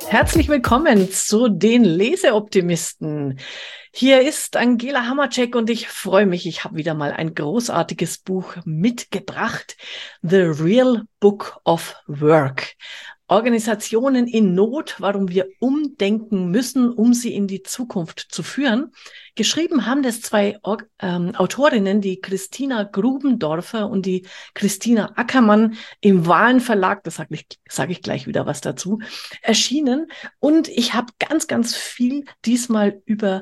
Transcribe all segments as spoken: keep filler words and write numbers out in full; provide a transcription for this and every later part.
Herzlich willkommen zu den Leseoptimisten. Hier ist Angela Hammercheck und ich freue mich, ich habe wieder mal ein großartiges Buch mitgebracht. The Real Book of Work. Organisationen in Not, warum wir umdenken müssen, um sie in die Zukunft zu führen. Geschrieben haben das zwei ähm, Autorinnen, die Christina Grubendorfer und die Christina Ackermann im Wahlen Verlag, das sage ich, sag ich gleich wieder was dazu, erschienen. Und ich habe ganz, ganz viel diesmal über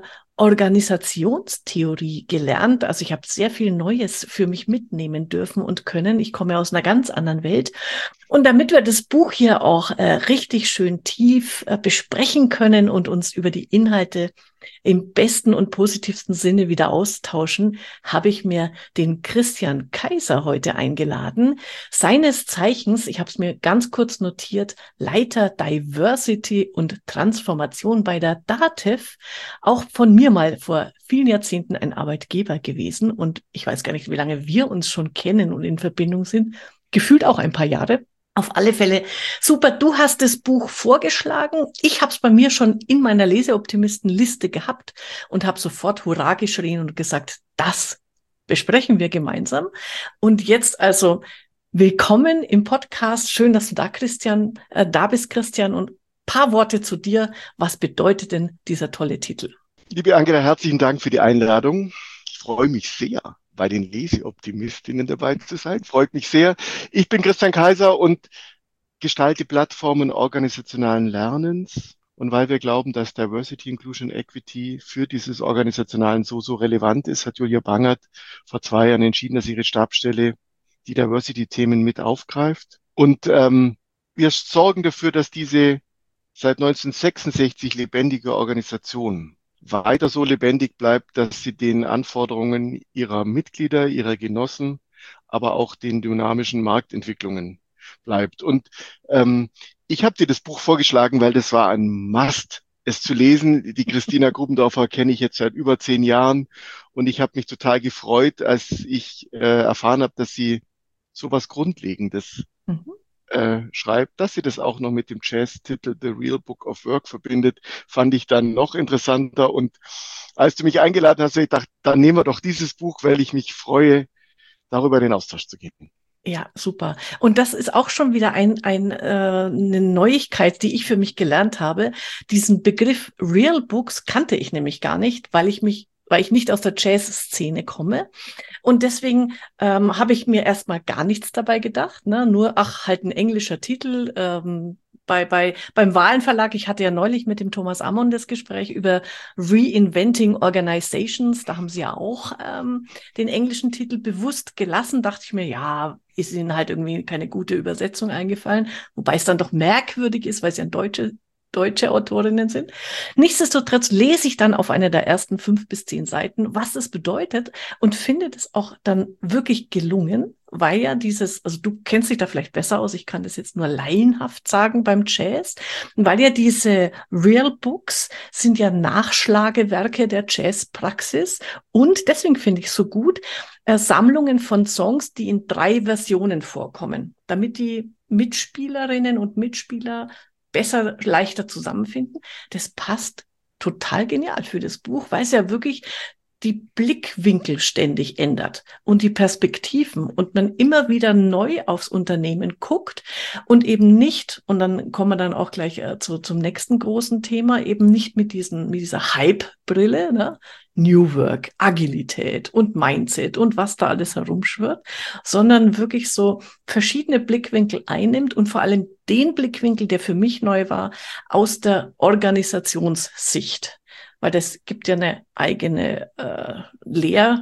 Organisationstheorie gelernt. Also ich habe sehr viel Neues für mich mitnehmen dürfen und können. Ich komme aus einer ganz anderen Welt. Und damit wir das Buch hier auch äh, richtig schön tief äh, besprechen können und uns über die Inhalte im besten und positivsten Sinne wieder austauschen, habe ich mir den Christian Kaiser heute eingeladen. Seines Zeichens, ich habe es mir ganz kurz notiert, Leiter Diversity und Transformation bei der DATEV, auch von mir mal vor vielen Jahrzehnten ein Arbeitgeber gewesen. Und ich weiß gar nicht, wie lange wir uns schon kennen und in Verbindung sind. Gefühlt auch ein paar Jahre. Auf alle Fälle super, du hast das Buch vorgeschlagen. Ich habe es bei mir schon in meiner Leseoptimisten-Liste gehabt und habe sofort Hurra geschrien und gesagt, das besprechen wir gemeinsam. Und jetzt also willkommen im Podcast. Schön, dass du da, Christian, äh, da bist, Christian. Und ein paar Worte zu dir. Was bedeutet denn dieser tolle Titel? Liebe Angela, herzlichen Dank für die Einladung. Ich freue mich sehr, bei den Leseoptimistinnen dabei zu sein. Freut mich sehr. Ich bin Christian Kaiser und gestalte Plattformen organisationalen Lernens. Und weil wir glauben, dass Diversity, Inclusion, Equity für dieses Organisationalen so, so relevant ist, hat Julia Bangert vor zwei Jahren entschieden, dass ihre Stabsstelle die Diversity-Themen mit aufgreift. Und ähm, wir sorgen dafür, dass diese seit neunzehnhundertsechsundsechzig lebendige Organisation weiter so lebendig bleibt, dass sie den Anforderungen ihrer Mitglieder, ihrer Genossen, aber auch den dynamischen Marktentwicklungen bleibt. Und ähm, ich habe dir das Buch vorgeschlagen, weil das war ein Must, es zu lesen. Die Christina Grubendorfer kenne ich jetzt seit über zehn Jahren und ich habe mich total gefreut, als ich äh, erfahren habe, dass sie sowas Grundlegendes mhm. Äh, schreibt, dass sie das auch noch mit dem Jazz-Titel The Real Book of Work verbindet, fand ich dann noch interessanter. Und als du mich eingeladen hast, habe ich gedacht, dann nehmen wir doch dieses Buch, weil ich mich freue, darüber in den Austausch zu gehen. Ja, super. Und das ist auch schon wieder ein, ein, äh, eine Neuigkeit, die ich für mich gelernt habe. Diesen Begriff Real Books kannte ich nämlich gar nicht, weil ich mich weil ich nicht aus der Jazz-Szene komme. Und deswegen ähm, habe ich mir erstmal gar nichts dabei gedacht, ne? Nur, ach, halt ein englischer Titel. Ähm, bei, bei, beim Wahlen Verlag, ich hatte ja neulich mit dem Thomas Ammon das Gespräch über Reinventing Organizations. Da haben sie ja auch ähm, den englischen Titel bewusst gelassen. Dachte ich mir, ja, ist ihnen halt irgendwie keine gute Übersetzung eingefallen. Wobei es dann doch merkwürdig ist, weil es ja ein deutsche deutsche Autorinnen sind. Nichtsdestotrotz lese ich dann auf einer der ersten fünf bis zehn Seiten, was es bedeutet und finde es auch dann wirklich gelungen, weil ja dieses, also du kennst dich da vielleicht besser aus, ich kann das jetzt nur laienhaft sagen beim Jazz, weil ja diese Real Books sind ja Nachschlagewerke der Jazzpraxis und deswegen finde ich es so gut, äh, Sammlungen von Songs, die in drei Versionen vorkommen, damit die Mitspielerinnen und Mitspieler besser, leichter zusammenfinden. Das passt total genial für das Buch, weil es ja wirklich die Blickwinkel ständig ändert und die Perspektiven und man immer wieder neu aufs Unternehmen guckt und eben nicht, und dann kommen wir dann auch gleich äh, zu, zum nächsten großen Thema, eben nicht mit diesen, mit dieser Hype-Brille, ne? New Work, Agilität und Mindset und was da alles herumschwirrt, sondern wirklich so verschiedene Blickwinkel einnimmt und vor allem den Blickwinkel, der für mich neu war, aus der Organisationssicht. Weil das gibt ja eine eigene äh, Lehr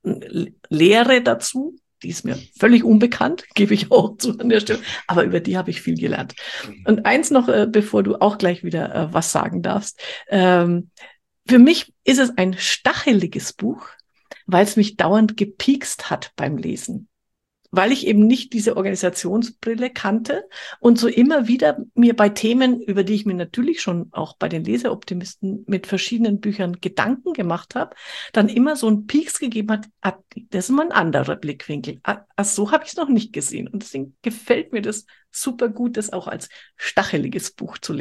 Lehre dazu, die ist mir völlig unbekannt, gebe ich auch zu an der Stelle, aber über die habe ich viel gelernt. Und eins noch, äh, bevor du auch gleich wieder äh, was sagen darfst, ähm, für mich ist es ein stacheliges Buch, weil es mich dauernd gepiekst hat beim Lesen. Weil ich eben nicht diese Organisationsbrille kannte und so immer wieder mir bei Themen, über die ich mir natürlich schon auch bei den Leseoptimisten mit verschiedenen Büchern Gedanken gemacht habe, dann immer so einen Pieks gegeben hat, ah, das ist mal ein anderer Blickwinkel. Ah, so habe ich es noch nicht gesehen. Und deswegen gefällt mir das super gut, das auch als stacheliges Buch zu lesen.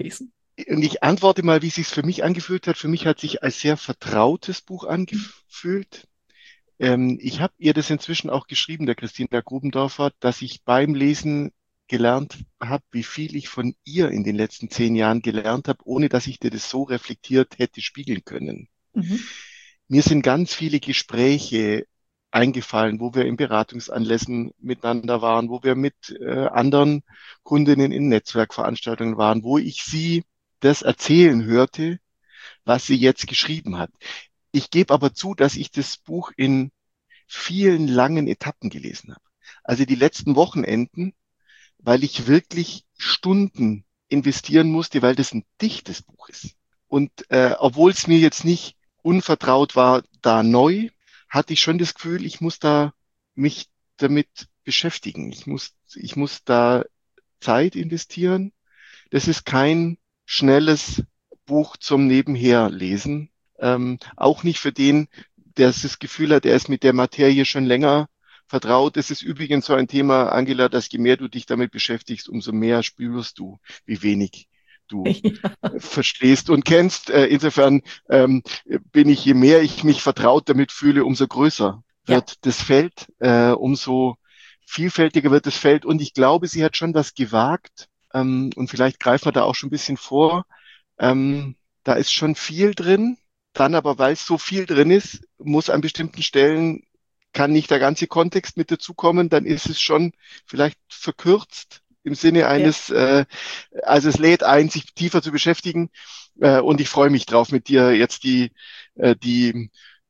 Und ich antworte mal, wie es sich für mich angefühlt hat. Für mich hat sich als sehr vertrautes Buch angefühlt. Ähm, ich habe ihr das inzwischen auch geschrieben, der Christina Grubendorfer, dass ich beim Lesen gelernt habe, wie viel ich von ihr in den letzten zehn Jahren gelernt habe, ohne dass ich dir das so reflektiert hätte spiegeln können. Mhm. Mir sind ganz viele Gespräche eingefallen, wo wir in Beratungsanlässen miteinander waren, wo wir mit äh, anderen Kundinnen in Netzwerkveranstaltungen waren, wo ich sie das erzählen hörte, was sie jetzt geschrieben hat. Ich gebe aber zu, dass ich das Buch in vielen langen Etappen gelesen habe. Also die letzten Wochenenden, weil ich wirklich Stunden investieren musste, weil das ein dichtes Buch ist. Und äh, obwohl es mir jetzt nicht unvertraut war, da neu, hatte ich schon das Gefühl, ich muss da mich damit beschäftigen. Ich muss, ich muss da Zeit investieren. Das ist kein schnelles Buch zum Nebenherlesen. Ähm, auch nicht für den, der das Gefühl hat, er ist mit der Materie schon länger vertraut. Es ist übrigens so ein Thema, Angela, dass je mehr du dich damit beschäftigst, umso mehr spürst du, wie wenig du Ja, verstehst und kennst. Äh, insofern ähm, bin ich, je mehr ich mich vertraut damit fühle, umso größer ja, wird das Feld, äh, umso vielfältiger wird das Feld. Und ich glaube, sie hat schon was gewagt. Ähm, und vielleicht greifen wir da auch schon ein bisschen vor. Ähm, da ist schon viel drin. Dann aber, weil es so viel drin ist, muss an bestimmten Stellen, kann nicht der ganze Kontext mit dazukommen. Dann ist es schon vielleicht verkürzt im Sinne ja. eines, äh, also es lädt ein, sich tiefer zu beschäftigen. Äh, und ich freue mich drauf, mit dir jetzt die, äh, die,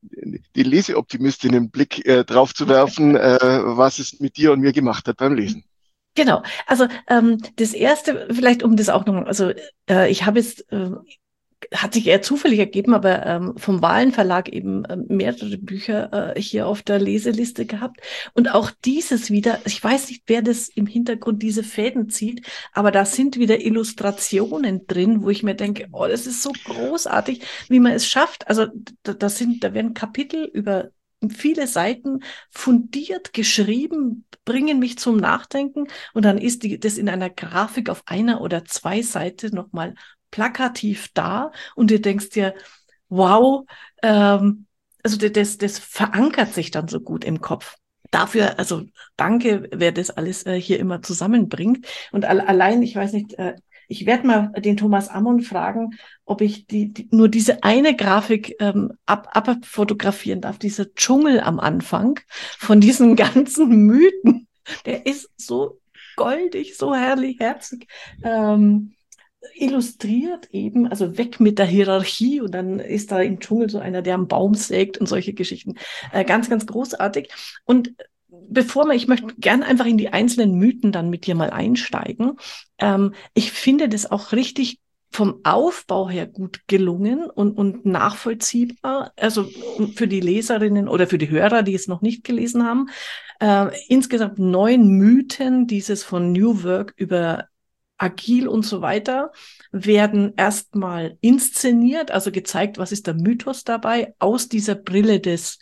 die Leseoptimistin einen Blick äh, drauf zu werfen, äh, was es mit dir und mir gemacht hat beim Lesen. Genau. Also ähm, das erste, vielleicht um das auch noch, also äh, ich habe jetzt äh, hat sich eher zufällig ergeben, aber ähm, vom Wahlen Verlag eben ähm, mehrere Bücher äh, hier auf der Leseliste gehabt. Und auch dieses wieder, ich weiß nicht, wer das im Hintergrund diese Fäden zieht, aber da sind wieder Illustrationen drin, wo ich mir denke, oh, das ist so großartig, wie man es schafft. Also da, da sind, da werden Kapitel über viele Seiten fundiert geschrieben, bringen mich zum Nachdenken und dann ist die, das in einer Grafik auf einer oder zwei Seiten nochmal plakativ da und du denkst dir, wow, ähm, also das, das verankert sich dann so gut im Kopf. Dafür, also danke, wer das alles äh, hier immer zusammenbringt. Und al allein, ich weiß nicht, äh, ich werde mal den Thomas Ammon fragen, ob ich die, die nur diese eine Grafik ähm, ab, abfotografieren darf, dieser Dschungel am Anfang von diesen ganzen Mythen. Der ist so goldig, so herrlich, herzig. Ähm, illustriert eben, also weg mit der Hierarchie und dann ist da im Dschungel so einer, der am Baum sägt und solche Geschichten. Äh, ganz, ganz großartig. Und bevor wir, ich möchte gern einfach in die einzelnen Mythen dann mit dir mal einsteigen. Ähm, ich finde das auch richtig vom Aufbau her gut gelungen und, und nachvollziehbar, also für die Leserinnen oder für die Hörer, die es noch nicht gelesen haben. Äh, insgesamt neun Mythen, dieses von New Work über agil und so weiter, werden erstmal inszeniert, also gezeigt, was ist der Mythos dabei, aus dieser Brille des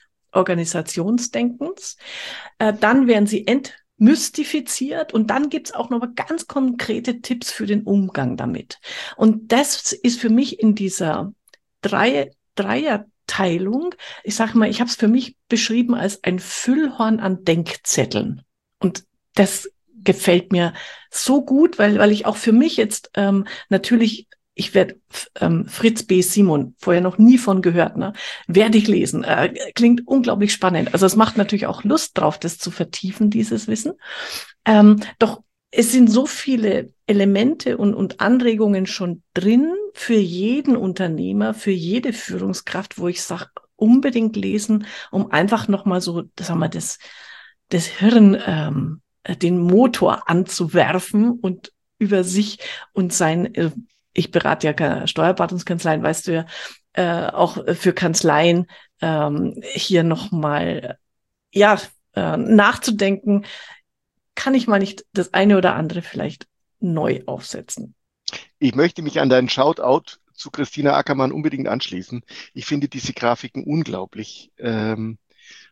Organisationsdenkens. Äh, dann werden sie entmystifiziert und dann gibt's auch noch mal ganz konkrete Tipps für den Umgang damit. Und das ist für mich in dieser drei, Dreierteilung, ich sage mal, ich habe es für mich beschrieben als ein Füllhorn an Denkzetteln. Und das gefällt mir so gut, weil, weil ich auch für mich jetzt ähm, natürlich, ich werde ähm, Fritz B. Simon, vorher noch nie von gehört, ne, werde ich lesen. Äh, klingt unglaublich spannend. Also es macht natürlich auch Lust drauf, das zu vertiefen, dieses Wissen. Ähm, doch es sind so viele Elemente und, und Anregungen schon drin für jeden Unternehmer, für jede Führungskraft, wo ich sage, unbedingt lesen, um einfach nochmal so, sagen wir, das, das Hirn, ähm, den Motor anzuwerfen und über sich und sein, äh, ich berate ja Steuerberatungskanzleien, weißt du ja, äh, auch für Kanzleien ähm, hier nochmal, ja, äh, nachzudenken, kann ich mal nicht das eine oder andere vielleicht neu aufsetzen. Ich möchte mich an deinen Shoutout zu Christina Ackermann unbedingt anschließen. Ich finde diese Grafiken unglaublich. Ähm,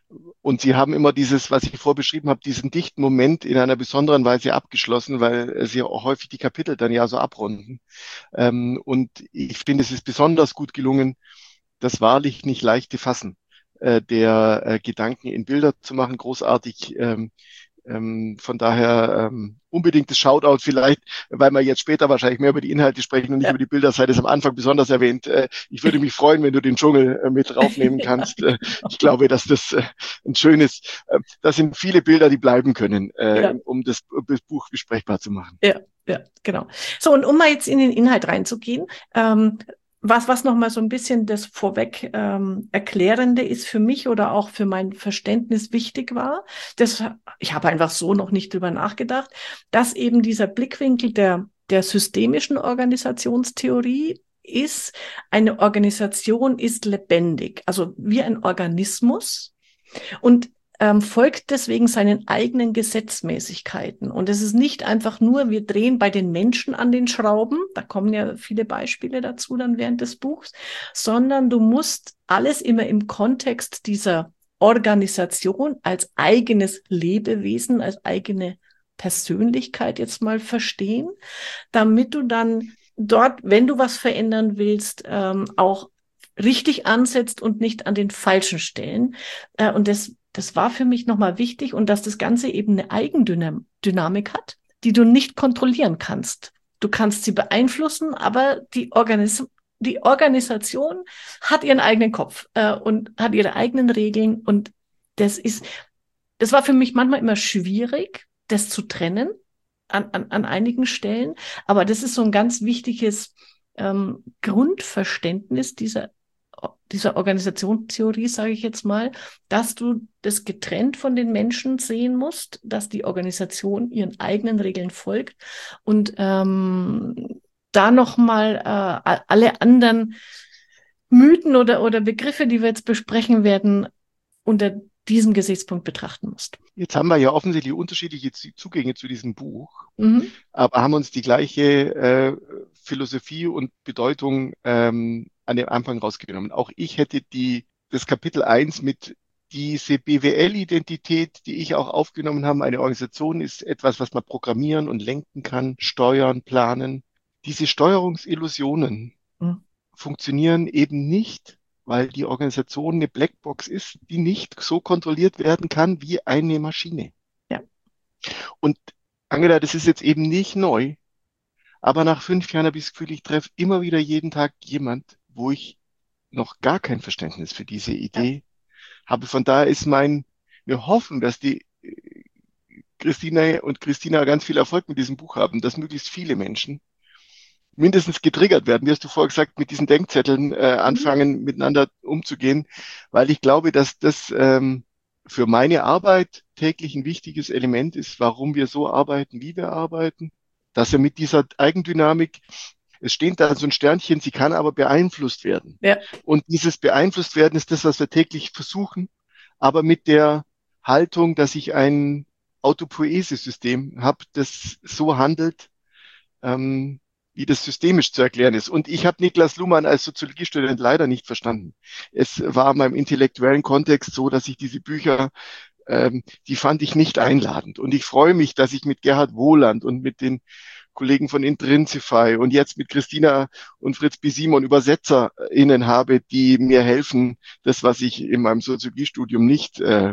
Und Sie haben immer dieses, was ich vorbeschrieben habe, diesen dichten Moment in einer besonderen Weise abgeschlossen, weil Sie auch häufig die Kapitel dann ja so abrunden. Ähm, und ich finde, es ist besonders gut gelungen, das wahrlich nicht leichte Fassen äh, der äh, Gedanken in Bilder zu machen. Großartig. Ähm, ähm, von daher ähm, unbedingt das Shoutout vielleicht, weil wir jetzt später wahrscheinlich mehr über die Inhalte sprechen und nicht Ja. über die Bilder, sei das am Anfang besonders erwähnt. Äh, ich würde mich freuen, wenn du den Dschungel äh, mit draufnehmen kannst. Äh, ich glaube, dass das äh, ein schönes, äh, das sind viele Bilder, die bleiben können, äh, Ja. um das, das Buch besprechbar zu machen. Ja, ja, genau. So, und um mal jetzt in den Inhalt reinzugehen, ähm, was, was nochmal so ein bisschen das vorweg ähm, Erklärende ist für mich oder auch für mein Verständnis wichtig war, das, ich habe einfach so noch nicht drüber nachgedacht, dass eben dieser Blickwinkel der, der systemischen Organisationstheorie ist, eine Organisation ist lebendig, also wie ein Organismus. Und ähm, folgt deswegen seinen eigenen Gesetzmäßigkeiten. Und es ist nicht einfach nur, wir drehen bei den Menschen an den Schrauben, da kommen ja viele Beispiele dazu dann während des Buchs, sondern du musst alles immer im Kontext dieser Organisation als eigenes Lebewesen, als eigene Persönlichkeit jetzt mal verstehen, damit du dann dort, wenn du was verändern willst, ähm, auch richtig ansetzt und nicht an den falschen Stellen. Äh, und das, das war für mich nochmal wichtig und dass das Ganze eben eine Eigendynamik hat, die du nicht kontrollieren kannst. Du kannst sie beeinflussen, aber die, Organis die Organisation hat ihren eigenen Kopf äh, und hat ihre eigenen Regeln. Und das ist, das war für mich manchmal immer schwierig, das zu trennen an, an, an einigen Stellen. Aber das ist so ein ganz wichtiges ähm, Grundverständnis dieser dieser Organisationstheorie, sage ich jetzt mal, dass du das getrennt von den Menschen sehen musst, dass die Organisation ihren eigenen Regeln folgt und ähm, da nochmal äh, alle anderen Mythen oder, oder Begriffe, die wir jetzt besprechen werden, unter diesem Gesichtspunkt betrachten musst. Jetzt haben wir ja offensichtlich unterschiedliche Zugänge zu diesem Buch, Mhm. aber haben uns die gleiche äh, Philosophie und Bedeutung ähm, an dem Anfang rausgenommen. Auch ich hätte die, das Kapitel eins mit diese B W L-Identität, die ich auch aufgenommen habe. Eine Organisation ist etwas, was man programmieren und lenken kann, steuern, planen. Diese Steuerungsillusionen Mhm. funktionieren eben nicht, weil die Organisation eine Blackbox ist, die nicht so kontrolliert werden kann wie eine Maschine. Ja. Und Angela, das ist jetzt eben nicht neu, aber nach fünf Jahren habe ich das Gefühl, ich treffe immer wieder jeden Tag jemand, wo ich noch gar kein Verständnis für diese Ja. Idee habe. Von daher ist mein, wir hoffen, dass die äh, Christina und Christina ganz viel Erfolg mit diesem Buch haben, dass möglichst viele Menschen mindestens getriggert werden, wie hast du vorher gesagt, mit diesen Denkzetteln äh, anfangen, miteinander umzugehen, weil ich glaube, dass das ähm, für meine Arbeit täglich ein wichtiges Element ist, warum wir so arbeiten, wie wir arbeiten, dass er mit dieser Eigendynamik, es steht da so ein Sternchen, sie kann aber beeinflusst werden. Ja. Und dieses beeinflusst werden ist das, was wir täglich versuchen, aber mit der Haltung, dass ich ein Autopoiese-System habe, das so handelt, ähm, wie das systemisch zu erklären ist. Und ich habe Niklas Luhmann als Soziologiestudent leider nicht verstanden. Es war in meinem intellektuellen Kontext so, dass ich diese Bücher, ähm, die fand ich nicht einladend. Und ich freue mich, dass ich mit Gerhard Wohland und mit den Kollegen von Intrinsify und jetzt mit Christina und Fritz B. Simon ÜbersetzerInnen habe, die mir helfen, das, was ich in meinem Soziologiestudium nicht äh,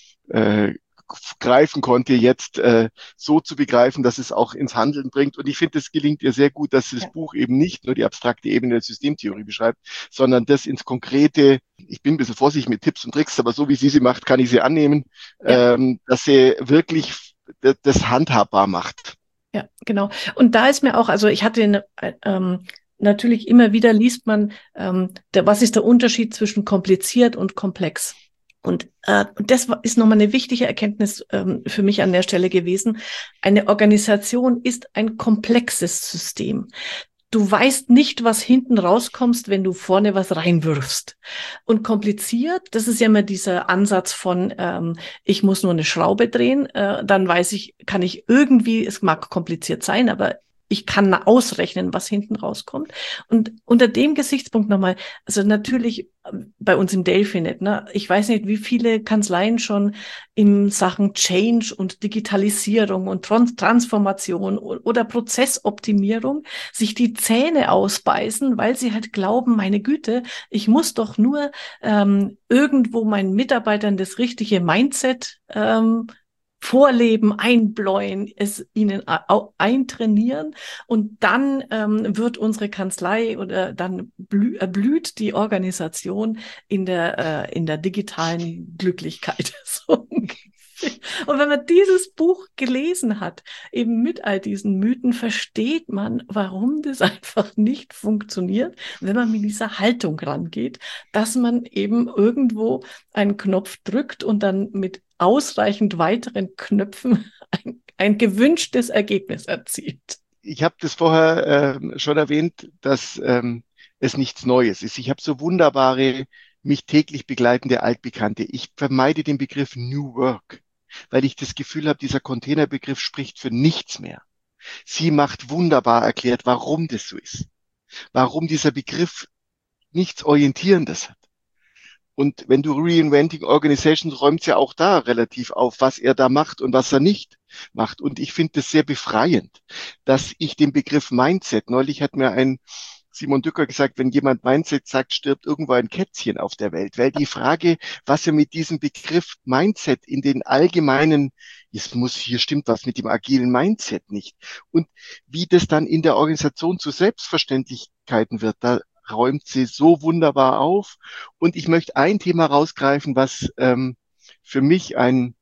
äh, greifen konnte, jetzt äh, so zu begreifen, dass es auch ins Handeln bringt. Und ich finde, es gelingt ihr sehr gut, dass das Ja. Buch eben nicht nur die abstrakte Ebene der Systemtheorie beschreibt, sondern das ins Konkrete. Ich bin ein bisschen vorsichtig mit Tipps und Tricks, aber so wie sie sie macht, kann ich sie annehmen, Ja. ähm, dass sie wirklich das handhabbar macht. Ja, genau. Und da ist mir auch, also ich hatte eine, ähm, natürlich immer wieder liest man, ähm, der, was ist der Unterschied zwischen kompliziert und komplex? Und, äh, und das ist nochmal eine wichtige Erkenntnis ähm, für mich an der Stelle gewesen. Eine Organisation ist ein komplexes System. Du weißt nicht, was hinten rauskommst, wenn du vorne was reinwirfst. Und kompliziert, das ist ja immer dieser Ansatz von, ähm, ich muss nur eine Schraube drehen, äh, dann weiß ich, kann ich irgendwie, es mag kompliziert sein, aber ich kann ausrechnen, was hinten rauskommt. Und unter dem Gesichtspunkt nochmal, also natürlich bei uns im Delphinet, ne, ich weiß nicht, wie viele Kanzleien schon in Sachen Change und Digitalisierung und Trans- Transformation oder Prozessoptimierung sich die Zähne ausbeißen, weil sie halt glauben, meine Güte, ich muss doch nur ähm, irgendwo meinen Mitarbeitern das richtige Mindset ähm, vorleben, einbläuen, es ihnen eintrainieren und dann ähm, wird unsere Kanzlei oder dann blü erblüht die Organisation in der, äh, in der digitalen Glücklichkeit. So ungefähr. Und wenn man dieses Buch gelesen hat, eben mit all diesen Mythen, versteht man, warum das einfach nicht funktioniert, wenn man mit dieser Haltung rangeht, dass man eben irgendwo einen Knopf drückt und dann mit ausreichend weiteren Knöpfen ein, ein gewünschtes Ergebnis erzielt. Ich habe das vorher ähm, schon erwähnt, dass ähm, es nichts Neues ist. Ich habe so wunderbare, mich täglich begleitende Altbekannte. Ich vermeide den Begriff New Work, weil ich das Gefühl habe, dieser Containerbegriff spricht für nichts mehr. Sie macht wunderbar erklärt, warum das so ist, warum dieser Begriff nichts Orientierendes hat. Und wenn du Reinventing Organizations räumst ja auch da relativ auf, was er da macht und was er nicht macht. Und ich finde das sehr befreiend, dass ich den Begriff Mindset, neulich hat mir ein Simon Dücker gesagt, wenn jemand Mindset sagt, stirbt irgendwo ein Kätzchen auf der Welt. Weil die Frage, was er mit diesem Begriff Mindset in den allgemeinen, es muss, hier stimmt was mit dem agilen Mindset nicht. Und wie das dann in der Organisation zu Selbstverständlichkeiten wird, da räumt sie so wunderbar auf. Und ich möchte ein Thema rausgreifen, was ähm, für mich ein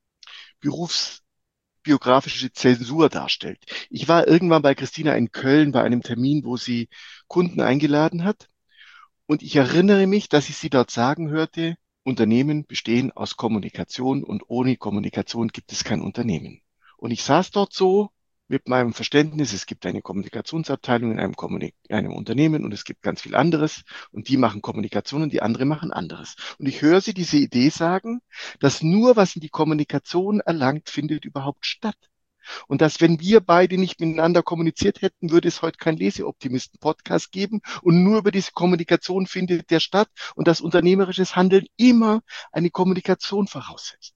berufsbiografische Zäsur darstellt. Ich war irgendwann bei Christina in Köln bei einem Termin, wo sie Kunden eingeladen hat. Und ich erinnere mich, dass ich sie dort sagen hörte, Unternehmen bestehen aus Kommunikation und ohne Kommunikation gibt es kein Unternehmen. Und ich saß dort so mit meinem Verständnis, es gibt eine Kommunikationsabteilung in einem, Kommunik einem Unternehmen und es gibt ganz viel anderes und die machen Kommunikation und die anderen machen anderes. Und ich höre sie diese Idee sagen, dass nur was in die Kommunikation erlangt, findet überhaupt statt. Und dass, wenn wir beide nicht miteinander kommuniziert hätten, würde es heute keinen Leseoptimisten-Podcast geben. Und nur über diese Kommunikation findet der statt und dass unternehmerisches Handeln immer eine Kommunikation voraussetzt.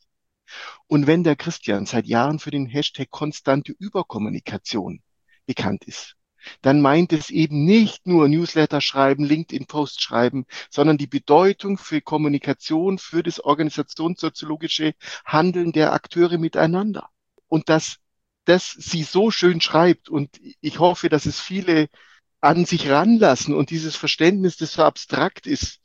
Und wenn der Christian seit Jahren für den Hashtag konstante Überkommunikation bekannt ist, dann meint es eben nicht nur Newsletter schreiben, LinkedIn-Post schreiben, sondern die Bedeutung für Kommunikation, für das organisationssoziologische Handeln der Akteure miteinander. Und dass das sie so schön schreibt und ich hoffe, dass es viele an sich ranlassen und dieses Verständnis, das so abstrakt ist,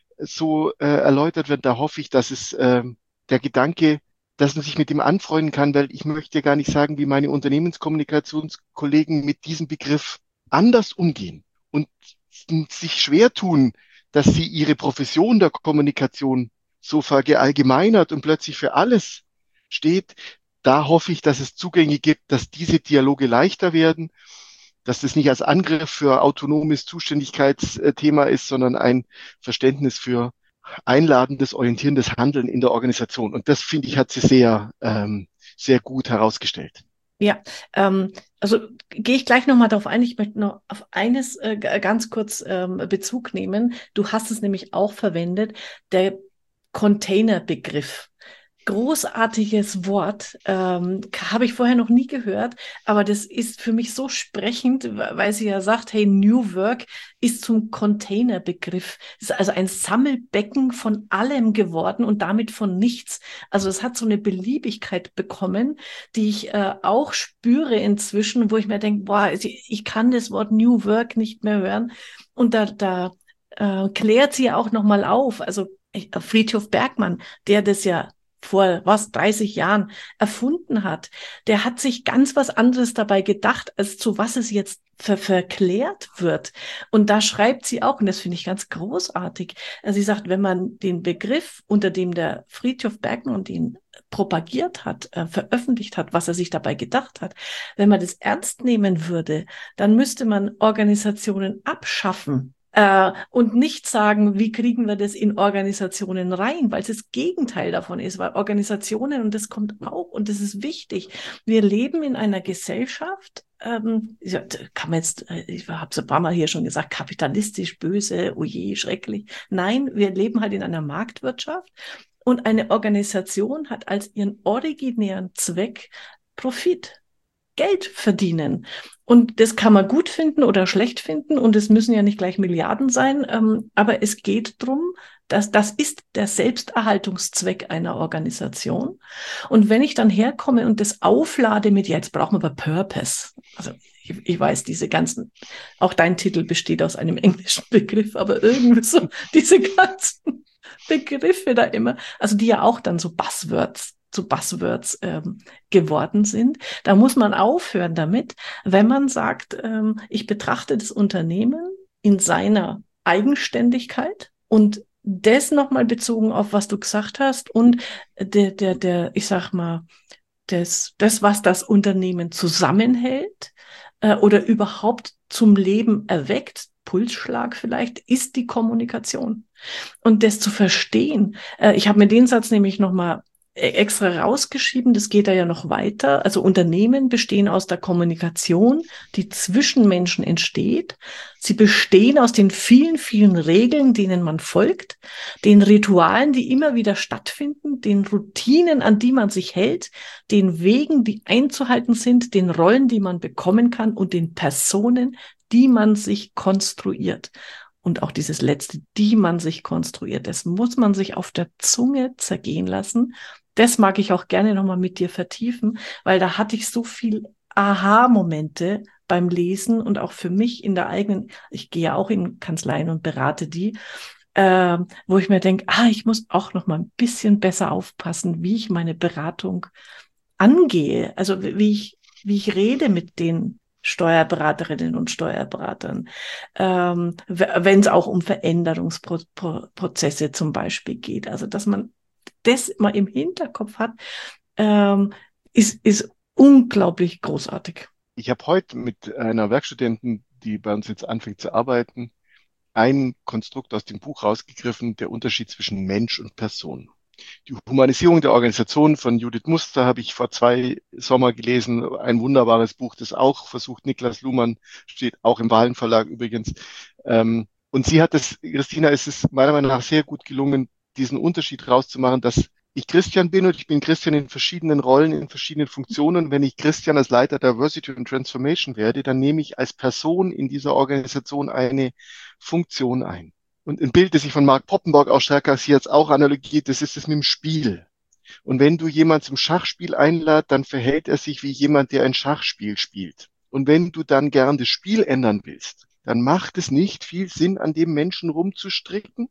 so äh, erläutert wird, da hoffe ich, dass es äh, der Gedanke, dass man sich mit dem anfreunden kann, weil ich möchte ja gar nicht sagen, wie meine Unternehmenskommunikationskollegen mit diesem Begriff anders umgehen und sich schwer tun, dass sie ihre Profession der Kommunikation so verallgemeinert und plötzlich für alles steht. Da hoffe ich, dass es Zugänge gibt, dass diese Dialoge leichter werden, dass das nicht als Angriff für autonomes Zuständigkeitsthema ist, sondern ein Verständnis für einladendes, orientierendes Handeln in der Organisation. Und das, finde ich, hat sie sehr, ähm, sehr gut herausgestellt. Ja, ähm, also gehe ich gleich nochmal darauf ein. Ich möchte noch auf eines äh, ganz kurz ähm, Bezug nehmen. Du hast es nämlich auch verwendet, der Containerbegriff. Großartiges Wort, ähm, habe ich vorher noch nie gehört, aber das ist für mich so sprechend, weil sie ja sagt, hey, New Work ist zum Containerbegriff. Es ist also ein Sammelbecken von allem geworden und damit von nichts. Also es hat so eine Beliebigkeit bekommen, die ich äh, auch spüre inzwischen, wo ich mir denke, boah, ich kann das Wort New Work nicht mehr hören. Und da, da äh, klärt sie ja auch nochmal auf. Also Friedhof Bergmann, der das ja vor was, dreißig Jahren erfunden hat, der hat sich ganz was anderes dabei gedacht, als zu was es jetzt ver verklärt wird. Und da schreibt sie auch, und das finde ich ganz großartig, also sie sagt, wenn man den Begriff, unter dem der Friedhof Bergmann ihn propagiert hat, äh, veröffentlicht hat, was er sich dabei gedacht hat, wenn man das ernst nehmen würde, dann müsste man Organisationen abschaffen. Äh, und nicht sagen, wie kriegen wir das in Organisationen rein, weil es das Gegenteil davon ist, weil Organisationen, und das kommt auch, und das ist wichtig, wir leben in einer Gesellschaft, ähm, ja, kann man jetzt, äh, ich habe es ein paar Mal hier schon gesagt, kapitalistisch, böse, oje, schrecklich. Nein, wir leben halt in einer Marktwirtschaft und eine Organisation hat als ihren originären Zweck Profit. Geld verdienen. Und das kann man gut finden oder schlecht finden und es müssen ja nicht gleich Milliarden sein, ähm, aber es geht drum, dass das ist der Selbsterhaltungszweck einer Organisation. Und wenn ich dann herkomme und das auflade mit, ja, jetzt brauchen wir aber Purpose. Also ich, ich weiß, diese ganzen, auch dein Titel besteht aus einem englischen Begriff, aber irgendwie so diese ganzen Begriffe da immer, also die ja auch dann so Buzzwords zu Buzzwords ähm, geworden sind. Da muss man aufhören damit, wenn man sagt, ähm, ich betrachte das Unternehmen in seiner Eigenständigkeit und das nochmal bezogen auf, was du gesagt hast und der, der, der, ich sag mal, das, das, was das Unternehmen zusammenhält äh, oder überhaupt zum Leben erweckt, Pulsschlag vielleicht, ist die Kommunikation. Und das zu verstehen, äh, ich habe mir den Satz nämlich nochmal extra rausgeschrieben, das geht da ja noch weiter. Also Unternehmen bestehen aus der Kommunikation, die zwischen Menschen entsteht. Sie bestehen aus den vielen, vielen Regeln, denen man folgt, den Ritualen, die immer wieder stattfinden, den Routinen, an die man sich hält, den Wegen, die einzuhalten sind, den Rollen, die man bekommen kann und den Personen, die man sich konstruiert. Und auch dieses letzte, die man sich konstruiert, das muss man sich auf der Zunge zergehen lassen. Das mag ich auch gerne nochmal mit dir vertiefen, weil da hatte ich so viel Aha-Momente beim Lesen und auch für mich in der eigenen, ich gehe ja auch in Kanzleien und berate die, äh, wo ich mir denke, ah, ich muss auch noch mal ein bisschen besser aufpassen, wie ich meine Beratung angehe, also wie ich, wie ich rede mit den Steuerberaterinnen und Steuerberatern, ähm, wenn es auch um Veränderungsprozesse zum Beispiel geht. Also dass man das mal im Hinterkopf hat, ähm, ist, ist unglaublich großartig. Ich habe heute mit einer Werkstudentin, die bei uns jetzt anfängt zu arbeiten, ein Konstrukt aus dem Buch rausgegriffen, der Unterschied zwischen Mensch und Person. Die Humanisierung der Organisation von Judith Muster habe ich vor zwei Sommer gelesen. Ein wunderbares Buch, das auch versucht, Niklas Luhmann, steht auch im Wahlen Verlag übrigens. Und sie hat es, Christina, es ist meiner Meinung nach sehr gut gelungen, diesen Unterschied rauszumachen, dass ich Christian bin und ich bin Christian in verschiedenen Rollen, in verschiedenen Funktionen. Wenn ich Christian als Leiter Diversity und Transformation werde, dann nehme ich als Person in dieser Organisation eine Funktion ein. Und ein Bild, das ich von Mark Poppenborg auch stärker als hier jetzt auch analogiert, das ist das mit dem Spiel. Und wenn du jemanden zum Schachspiel einladest, dann verhält er sich wie jemand, der ein Schachspiel spielt. Und wenn du dann gern das Spiel ändern willst, dann macht es nicht viel Sinn, an dem Menschen rumzustricken,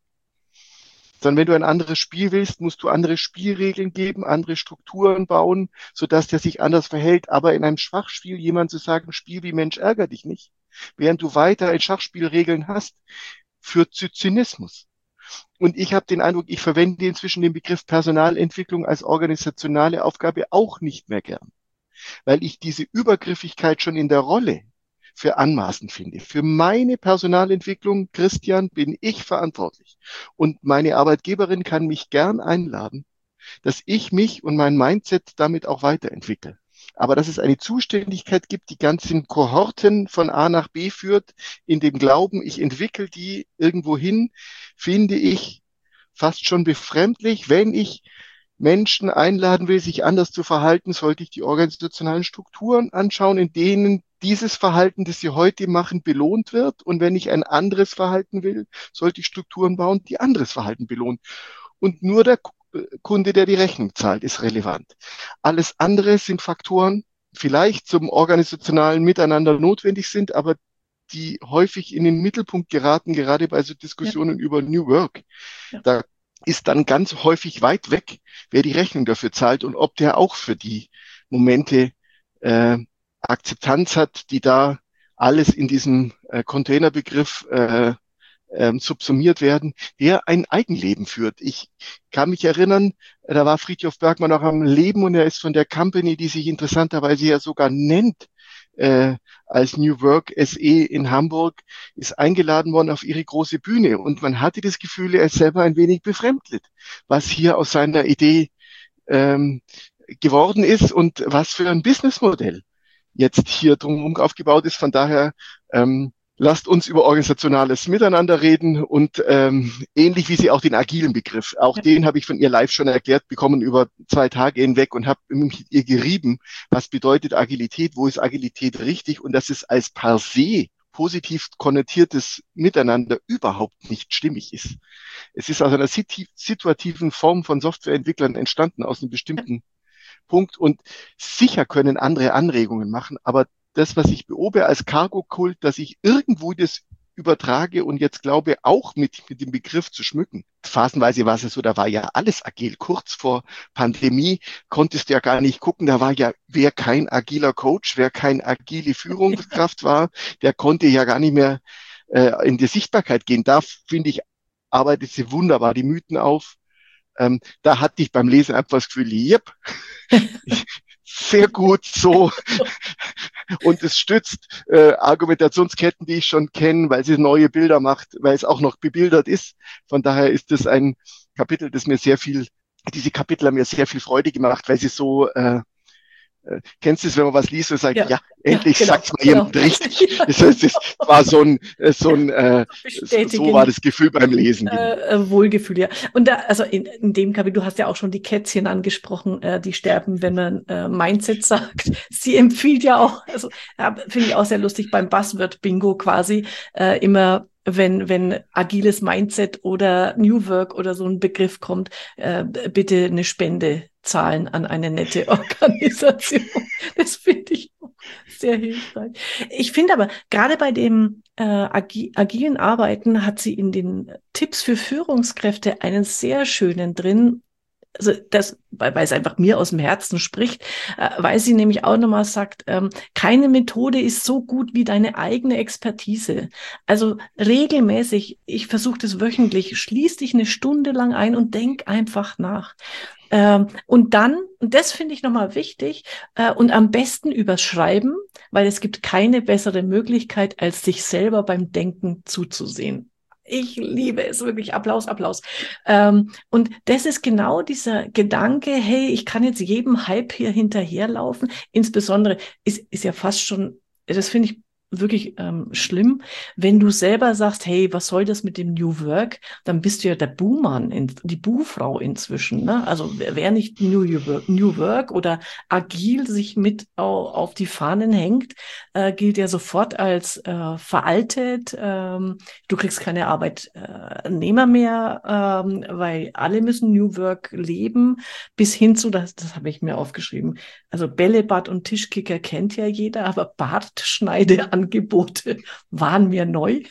sondern wenn du ein anderes Spiel willst, musst du andere Spielregeln geben, andere Strukturen bauen, sodass der sich anders verhält. Aber in einem Schachspiel jemand zu sagen, Spiel wie Mensch, ärger dich nicht, während du weiter in Schachspielregeln hast, führt zu Zynismus. Und ich habe den Eindruck, ich verwende inzwischen den Begriff Personalentwicklung als organisationale Aufgabe auch nicht mehr gern, weil ich diese Übergriffigkeit schon in der Rolle für anmaßend finde. Für meine Personalentwicklung, Christian, bin ich verantwortlich. Und meine Arbeitgeberin kann mich gern einladen, dass ich mich und mein Mindset damit auch weiterentwickle. Aber dass es eine Zuständigkeit gibt, die ganzen Kohorten von A nach B führt, in dem Glauben, ich entwickle die irgendwo hin, finde ich fast schon befremdlich. Wenn ich Menschen einladen will, sich anders zu verhalten, sollte ich die organisationalen Strukturen anschauen, in denen dieses Verhalten, das sie heute machen, belohnt wird. Und wenn ich ein anderes Verhalten will, sollte ich Strukturen bauen, die anderes Verhalten belohnen. Und nur der Kunde, der die Rechnung zahlt, ist relevant. Alles andere sind Faktoren, vielleicht zum organisationalen Miteinander notwendig sind, aber die häufig in den Mittelpunkt geraten, gerade bei so Diskussionen ja. über New Work. Ja. Da ist dann ganz häufig weit weg, wer die Rechnung dafür zahlt und ob der auch für die Momente äh, Akzeptanz hat, die da alles in diesem äh, Containerbegriff äh, ähm, subsumiert werden, der ein Eigenleben führt. Ich kann mich erinnern, da war Frithjof Bergmann auch am Leben und er ist von der Company, die sich interessanterweise ja sogar nennt, äh, als New Work S E in Hamburg, ist eingeladen worden auf ihre große Bühne und man hatte das Gefühl, er ist selber ein wenig befremdlich, was hier aus seiner Idee ähm, geworden ist und was für ein Businessmodell jetzt hier drumherum aufgebaut ist. Von daher ähm, lasst uns über organisationales Miteinander reden und ähm, ähnlich wie sie auch den agilen Begriff, auch Ja. den habe ich von ihr live schon erklärt bekommen über zwei Tage hinweg und habe mit ihr gerieben, was bedeutet Agilität, wo ist Agilität richtig und dass es als per se positiv konnotiertes Miteinander überhaupt nicht stimmig ist. Es ist aus einer situativen Form von Softwareentwicklern entstanden, aus einem bestimmten Punkt. Und sicher können andere Anregungen machen, aber das, was ich beobachte als Cargo-Kult, dass ich irgendwo das übertrage und jetzt glaube, auch mit, mit dem Begriff zu schmücken. Phasenweise war es so, da war ja alles agil. Kurz vor Pandemie konntest du ja gar nicht gucken, da war ja, wer kein agiler Coach, wer kein agile Führungskraft war, der konnte ja gar nicht mehr äh, in die Sichtbarkeit gehen. Da, finde ich, arbeitet sie wunderbar die Mythen auf. Ähm, da hatte ich beim Lesen einfach das Gefühl, yep, sehr gut so. Und es stützt äh, Argumentationsketten, die ich schon kenne, weil sie neue Bilder macht, weil es auch noch bebildert ist. Von daher ist es ein Kapitel, das mir sehr viel, diese Kapitel haben mir sehr viel Freude gemacht, weil sie so, äh, äh, kennst du es, wenn man was liest und sagt, Ja, ja, ja, endlich genau, sagt's mal genau. jemand richtig. Das heißt, es war so ein, äh, so ein, äh, so Bestätigen. war das Gefühl beim Lesen. Äh, äh, Wohlgefühl, ja. Und da, also in, in dem Kapitel, du hast ja auch schon die Kätzchen angesprochen, äh, die sterben, wenn man äh, Mindset sagt. Sie empfiehlt ja auch, also ja, finde ich auch sehr lustig beim Buzzword-Bingo quasi, äh, immer wenn, wenn agiles Mindset oder New Work oder so ein Begriff kommt, äh, bitte eine Spende zahlen an eine nette Organisation. Das finde ich auch sehr hilfreich. Ich finde aber, gerade bei dem äh, agi agilen Arbeiten hat sie in den Tipps für Führungskräfte einen sehr schönen drin. Also das, weil, weil es einfach mir aus dem Herzen spricht, äh, weil sie nämlich auch nochmal sagt, ähm, keine Methode ist so gut wie deine eigene Expertise. Also regelmäßig, ich versuche das wöchentlich, schließ dich eine Stunde lang ein und denk einfach nach. Ähm, und dann, und das finde ich nochmal wichtig, äh, und am besten übers Schreiben, weil es gibt keine bessere Möglichkeit, als sich selber beim Denken zuzusehen. Ich liebe es wirklich. Applaus, Applaus. Ähm, und das ist genau dieser Gedanke, hey, ich kann jetzt jedem Hype hier hinterherlaufen. Insbesondere ist, ist ja fast schon, das finde ich wirklich ähm, schlimm, wenn du selber sagst, hey, was soll das mit dem New Work? Dann bist du ja der Buhmann, in, die Buhfrau inzwischen. Ne? Also wer, wer nicht New Work, New Work oder agil sich mit au, auf die Fahnen hängt, äh, gilt ja sofort als äh, veraltet. Ähm, du kriegst keine Arbeitnehmer mehr, ähm, weil alle müssen New Work leben, bis hin zu, das, das habe ich mir aufgeschrieben, also Bällebad und Tischkicker kennt ja jeder, aber Bartschneideangebote waren mir neu.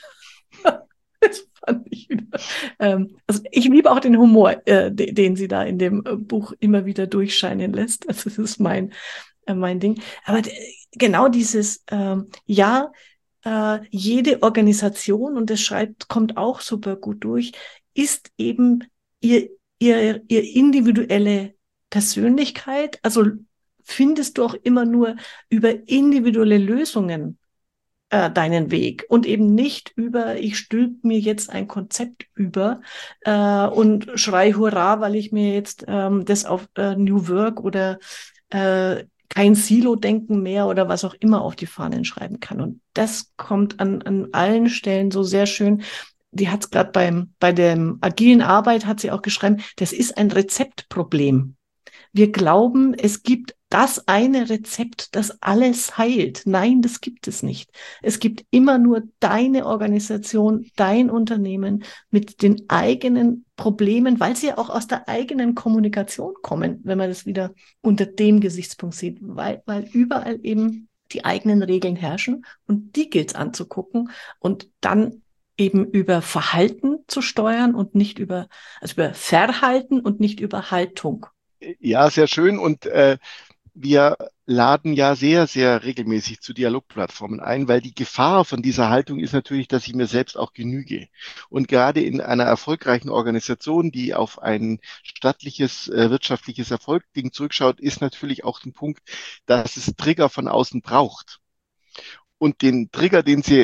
Das fand ich wieder. Ähm, also ich liebe auch den Humor, äh, de, den sie da in dem äh, Buch immer wieder durchscheinen lässt. Also das ist mein, äh, mein Ding. Aber genau dieses, ähm, ja, äh, jede Organisation, und das schreibt, kommt auch super gut durch, ist eben ihr, ihr, ihr individuelle Persönlichkeit. Also findest du auch immer nur über individuelle Lösungen äh, deinen Weg und eben nicht über, ich stülp mir jetzt ein Konzept über äh, und schrei Hurra, weil ich mir jetzt ähm, das auf äh, New Work oder äh, kein Silo-Denken mehr oder was auch immer auf die Fahnen schreiben kann. Und das kommt an, an allen Stellen so sehr schön. Die hat es gerade beim bei der agilen Arbeit hat sie auch geschrieben, das ist ein Rezeptproblem. Wir glauben, es gibt das eine Rezept, das alles heilt. Nein, das gibt es nicht. Es gibt immer nur deine Organisation, dein Unternehmen mit den eigenen Problemen, weil sie ja auch aus der eigenen Kommunikation kommen, wenn man das wieder unter dem Gesichtspunkt sieht, weil, weil überall eben die eigenen Regeln herrschen und die gilt es anzugucken und dann eben über Verhalten zu steuern und nicht über, also über Verhalten und nicht über Haltung. Ja, sehr schön. Und äh, wir laden ja sehr, sehr regelmäßig zu Dialogplattformen ein, weil die Gefahr von dieser Haltung ist natürlich, dass ich mir selbst auch genüge. Und gerade in einer erfolgreichen Organisation, die auf ein stattliches, äh, wirtschaftliches Erfolgsding zurückschaut, ist natürlich auch ein Punkt, dass es Trigger von außen braucht. Und den Trigger, den sie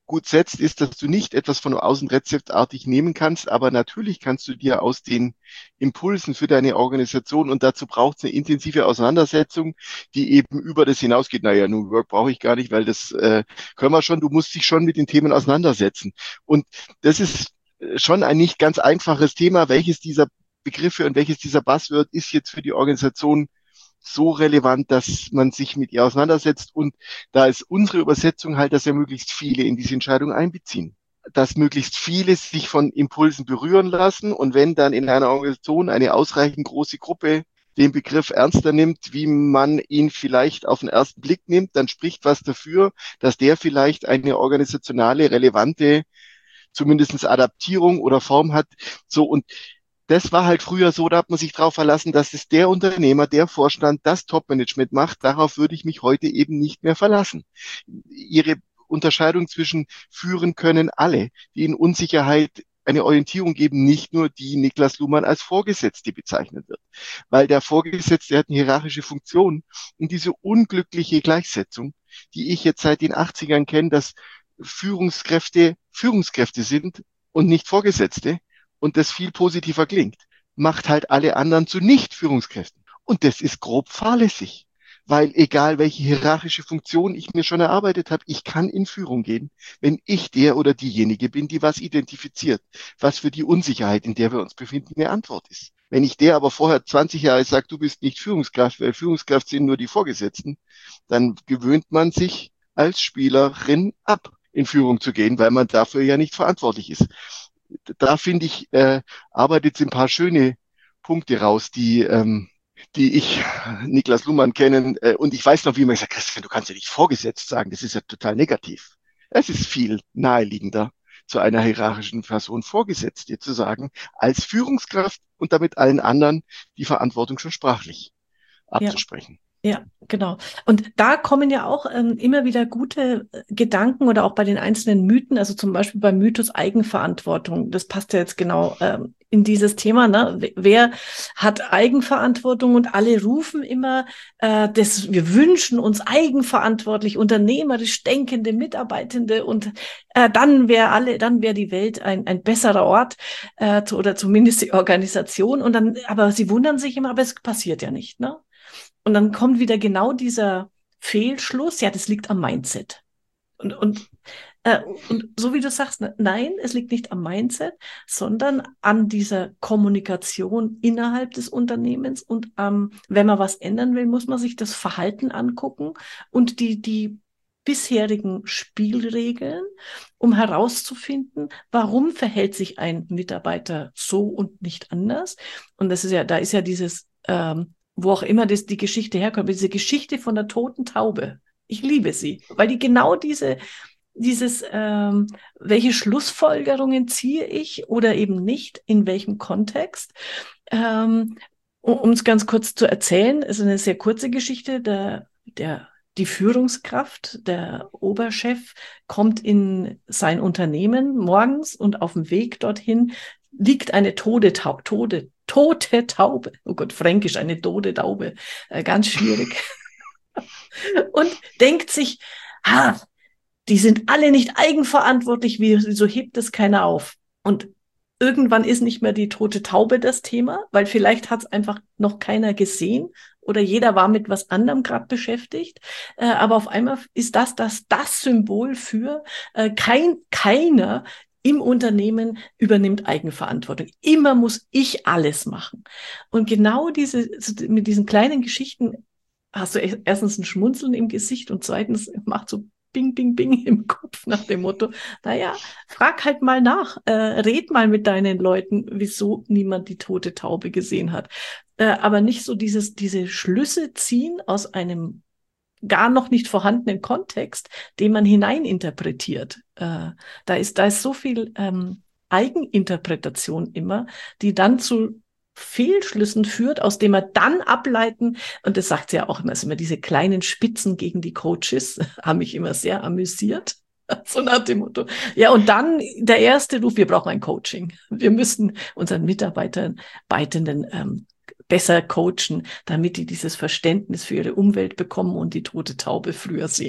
gut setzt, ist, dass du nicht etwas von außen rezeptartig nehmen kannst, aber natürlich kannst du dir aus den Impulsen für deine Organisation, und dazu braucht es eine intensive Auseinandersetzung, die eben über das hinausgeht. Naja, New Work brauche ich gar nicht, weil das äh, können wir schon. Du musst dich schon mit den Themen auseinandersetzen. Und das ist schon ein nicht ganz einfaches Thema. Welches dieser Begriffe und welches dieser Buzzword ist jetzt für die Organisation so relevant, dass man sich mit ihr auseinandersetzt. Und da ist unsere Übersetzung halt, dass ja möglichst viele in diese Entscheidung einbeziehen. Dass möglichst viele sich von Impulsen berühren lassen. Und wenn dann in einer Organisation eine ausreichend große Gruppe den Begriff ernster nimmt, wie man ihn vielleicht auf den ersten Blick nimmt, dann spricht was dafür, dass der vielleicht eine organisationale, relevante, zumindestens Adaptierung oder Form hat. So, und das war halt früher so, da hat man sich darauf verlassen, dass es der Unternehmer, der Vorstand, das Top-Management macht. Darauf würde ich mich heute eben nicht mehr verlassen. Ihre Unterscheidung zwischen führen können alle, die in Unsicherheit eine Orientierung geben, nicht nur die Niklas Luhmann als Vorgesetzte bezeichnet wird. Weil der Vorgesetzte hat eine hierarchische Funktion, und diese unglückliche Gleichsetzung, die ich jetzt seit den achtzigern kenne, dass Führungskräfte Führungskräfte sind und nicht Vorgesetzte, und das viel positiver klingt, macht halt alle anderen zu Nicht-Führungskräften. Und das ist grob fahrlässig, weil egal welche hierarchische Funktion ich mir schon erarbeitet habe, ich kann in Führung gehen, wenn ich der oder diejenige bin, die was identifiziert, was für die Unsicherheit, in der wir uns befinden, eine Antwort ist. Wenn ich der aber vorher zwanzig Jahre sage, du bist nicht Führungskraft, weil Führungskraft sind nur die Vorgesetzten, dann gewöhnt man sich als Spielerin ab, in Führung zu gehen, weil man dafür ja nicht verantwortlich ist. Da finde ich, äh, arbeitet jetzt ein paar schöne Punkte raus, die, ähm, die ich, Niklas Luhmann, kennen. Äh, und ich weiß noch, wie man gesagt hat, Christian, du kannst ja nicht vorgesetzt sagen, das ist ja total negativ. Es ist viel naheliegender, zu einer hierarchischen Person Vorgesetzte zu sagen, als Führungskraft und damit allen anderen die Verantwortung schon sprachlich Ja. abzusprechen. Ja, genau. Und da kommen ja auch ähm, immer wieder gute äh, Gedanken oder auch bei den einzelnen Mythen, also zum Beispiel beim Mythos Eigenverantwortung. Das passt ja jetzt genau ähm, in dieses Thema, ne? Wer hat Eigenverantwortung? Und alle rufen immer, äh, das, wir wünschen uns eigenverantwortlich, unternehmerisch denkende Mitarbeitende, und äh, dann wäre alle, dann wäre die Welt ein, ein besserer Ort äh, zu, oder zumindest die Organisation. Und dann, aber sie wundern sich immer, aber es passiert ja nicht, ne? Und dann kommt wieder genau dieser Fehlschluss, ja, das liegt am Mindset. Und, und, äh, und so wie du sagst, nein, es liegt nicht am Mindset, sondern an dieser Kommunikation innerhalb des Unternehmens. Und ähm, wenn man was ändern will, muss man sich das Verhalten angucken und die, die bisherigen Spielregeln, um herauszufinden, warum verhält sich ein Mitarbeiter so und nicht anders. Und das ist ja, da ist ja dieses ähm, wo auch immer das, die Geschichte herkommt, diese Geschichte von der toten Taube. Ich liebe sie, weil die genau diese, dieses, ähm, welche Schlussfolgerungen ziehe ich oder eben nicht, in welchem Kontext. Ähm, um es ganz kurz zu erzählen, ist eine sehr kurze Geschichte, der, der die Führungskraft, der Oberchef, kommt in sein Unternehmen morgens, und auf dem Weg dorthin liegt eine tote Taube, tote, tote Taube. Oh Gott, Fränkisch, eine tote Taube. Äh, ganz schwierig. Und denkt sich, ah, die sind alle nicht eigenverantwortlich, wieso hebt es keiner auf? Und irgendwann ist nicht mehr die tote Taube das Thema, weil vielleicht hat es einfach noch keiner gesehen oder jeder war mit was anderem gerade beschäftigt. Äh, aber auf einmal ist das das, das Symbol für äh, kein, keiner im Unternehmen übernimmt Eigenverantwortung. Immer muss ich alles machen. Und genau diese, mit diesen kleinen Geschichten hast du erstens ein Schmunzeln im Gesicht und zweitens macht so Bing, Bing, Bing im Kopf nach dem Motto, naja, frag halt mal nach, äh, red mal mit deinen Leuten, wieso niemand die tote Taube gesehen hat. Äh, aber nicht so dieses, diese Schlüsse ziehen aus einem gar noch nicht vorhandenen Kontext, den man hineininterpretiert. Äh, da ist, da ist so viel ähm, Eigeninterpretation immer, die dann zu Fehlschlüssen führt, aus dem wir dann ableiten, und das sagt sie ja auch immer, also immer diese kleinen Spitzen gegen die Coaches, haben mich immer sehr amüsiert. So nach dem Motto. Ja, und dann der erste Ruf, wir brauchen ein Coaching. Wir müssen unseren Mitarbeitern, Mitarbeitenden ähm, besser coachen, damit die dieses Verständnis für ihre Umwelt bekommen und die tote Taube früher sehen.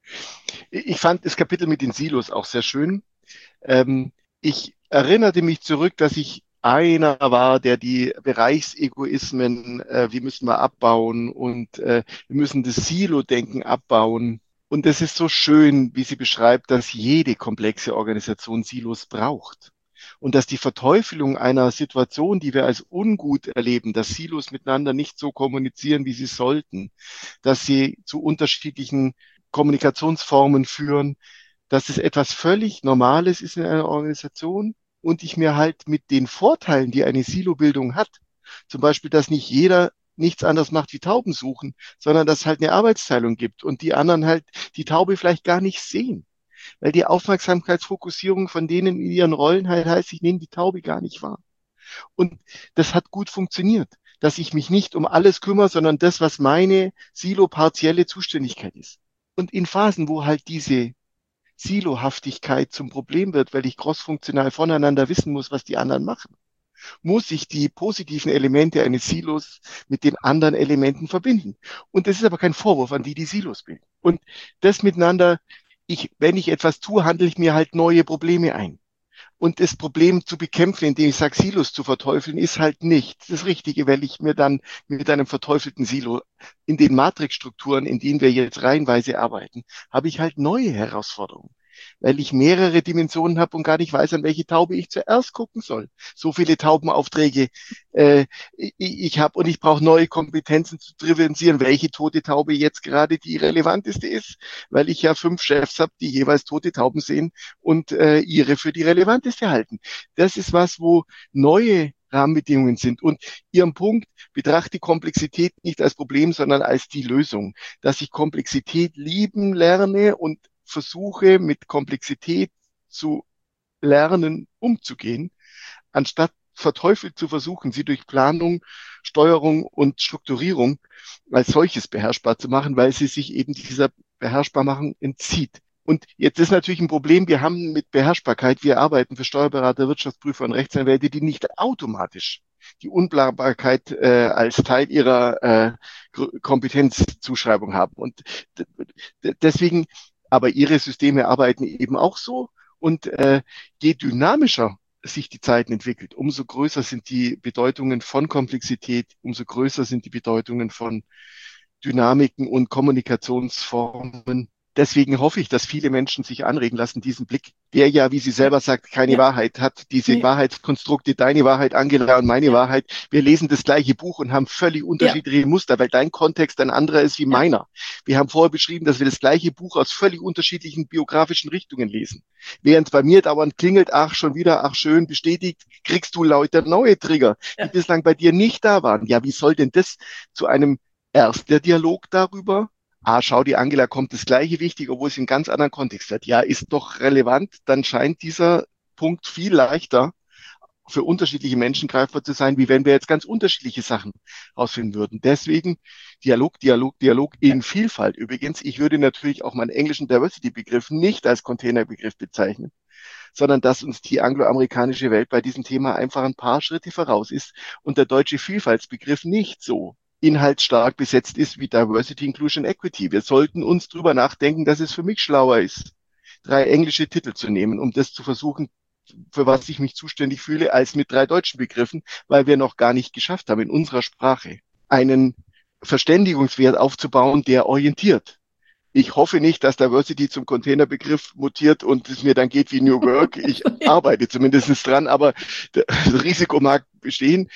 Ich fand das Kapitel mit den Silos auch sehr schön. Ähm, ich erinnerte mich zurück, dass ich einer war, der die Bereichsegoismen, äh, wie müssen wir abbauen und äh, wir müssen das Silo-Denken abbauen. Und es ist so schön, wie sie beschreibt, dass jede komplexe Organisation Silos braucht. Und dass die Verteufelung einer Situation, die wir als ungut erleben, dass Silos miteinander nicht so kommunizieren, wie sie sollten, dass sie zu unterschiedlichen Kommunikationsformen führen, dass es etwas völlig Normales ist in einer Organisation und ich mir halt mit den Vorteilen, die eine Silobildung hat, zum Beispiel, dass nicht jeder nichts anderes macht wie Tauben suchen, sondern dass es halt eine Arbeitsteilung gibt und die anderen halt die Taube vielleicht gar nicht sehen. Weil die Aufmerksamkeitsfokussierung von denen in ihren Rollen halt heißt, ich nehme die Taube gar nicht wahr. Und das hat gut funktioniert, dass ich mich nicht um alles kümmere, sondern das, was meine silo-partielle Zuständigkeit ist. Und in Phasen, wo halt diese Silohaftigkeit zum Problem wird, weil ich crossfunktional voneinander wissen muss, was die anderen machen, muss ich die positiven Elemente eines Silos mit den anderen Elementen verbinden. Und das ist aber kein Vorwurf an die, die Silos bilden. Und das miteinander, ich, wenn ich etwas tue, handle ich mir halt neue Probleme ein. Und das Problem zu bekämpfen, indem ich sage, Silos zu verteufeln, ist halt nicht das Richtige, weil ich mir dann mit einem verteufelten Silo in den Matrixstrukturen, in denen wir jetzt reihenweise arbeiten, habe ich halt neue Herausforderungen, weil ich mehrere Dimensionen habe und gar nicht weiß, an welche Taube ich zuerst gucken soll. So viele Taubenaufträge äh, ich, ich habe und ich brauche neue Kompetenzen zu differenzieren, welche tote Taube jetzt gerade die relevanteste ist, weil ich ja fünf Chefs habe, die jeweils tote Tauben sehen und äh, ihre für die relevanteste halten. Das ist was, wo neue Rahmenbedingungen sind. Und Ihren Punkt, betrachte die Komplexität nicht als Problem, sondern als die Lösung. Dass ich Komplexität lieben lerne und versuche, mit Komplexität zu lernen, umzugehen, anstatt verteufelt zu versuchen, sie durch Planung, Steuerung und Strukturierung als solches beherrschbar zu machen, weil sie sich eben dieser Beherrschbarmachung entzieht. Und jetzt ist natürlich ein Problem, wir haben mit Beherrschbarkeit, wir arbeiten für Steuerberater, Wirtschaftsprüfer und Rechtsanwälte, die nicht automatisch die Unplanbarkeit äh, als Teil ihrer äh, Kompetenzzuschreibung haben. Und deswegen, aber ihre Systeme arbeiten eben auch so. Und äh, je dynamischer sich die Zeiten entwickelt, umso größer sind die Bedeutungen von Komplexität, umso größer sind die Bedeutungen von Dynamiken und Kommunikationsformen. Deswegen hoffe ich, dass viele Menschen sich anregen lassen, diesen Blick, der ja, wie sie selber sagt, keine Ja. Wahrheit hat, diese Nee. Wahrheitskonstrukte, deine Wahrheit, Angela, und meine Ja. Wahrheit. Wir lesen das gleiche Buch und haben völlig unterschiedliche Ja. Muster, weil dein Kontext ein anderer ist wie Ja. meiner. Wir haben vorher beschrieben, dass wir das gleiche Buch aus völlig unterschiedlichen biografischen Richtungen lesen. Während bei mir dauernd klingelt, ach, schon wieder, ach, schön, bestätigt, kriegst du lauter neue Trigger, Ja. die bislang bei dir nicht da waren. Ja, wie soll denn das zu einem erst der Dialog darüber? Ah, schau, die Angela kommt das Gleiche wichtig, obwohl sie einen ganz anderen Kontext hat. Ja, ist doch relevant. Dann scheint dieser Punkt viel leichter für unterschiedliche Menschen greifbar zu sein, wie wenn wir jetzt ganz unterschiedliche Sachen rausfinden würden. Deswegen Dialog, Dialog, Dialog in Vielfalt. Übrigens, ich würde natürlich auch meinen englischen Diversity-Begriff nicht als Containerbegriff bezeichnen, sondern dass uns die angloamerikanische Welt bei diesem Thema einfach ein paar Schritte voraus ist und der deutsche Vielfaltsbegriff nicht so inhaltsstark besetzt ist wie Diversity, Inclusion, Equity. Wir sollten uns drüber nachdenken, dass es für mich schlauer ist, drei englische Titel zu nehmen, um das zu versuchen, für was ich mich zuständig fühle, als mit drei deutschen Begriffen, weil wir noch gar nicht geschafft haben, in unserer Sprache einen Verständigungswert aufzubauen, der orientiert. Ich hoffe nicht, dass Diversity zum Containerbegriff mutiert und es mir dann geht wie New Work. Ich arbeite zumindest dran, aber das Risiko mag bestehen.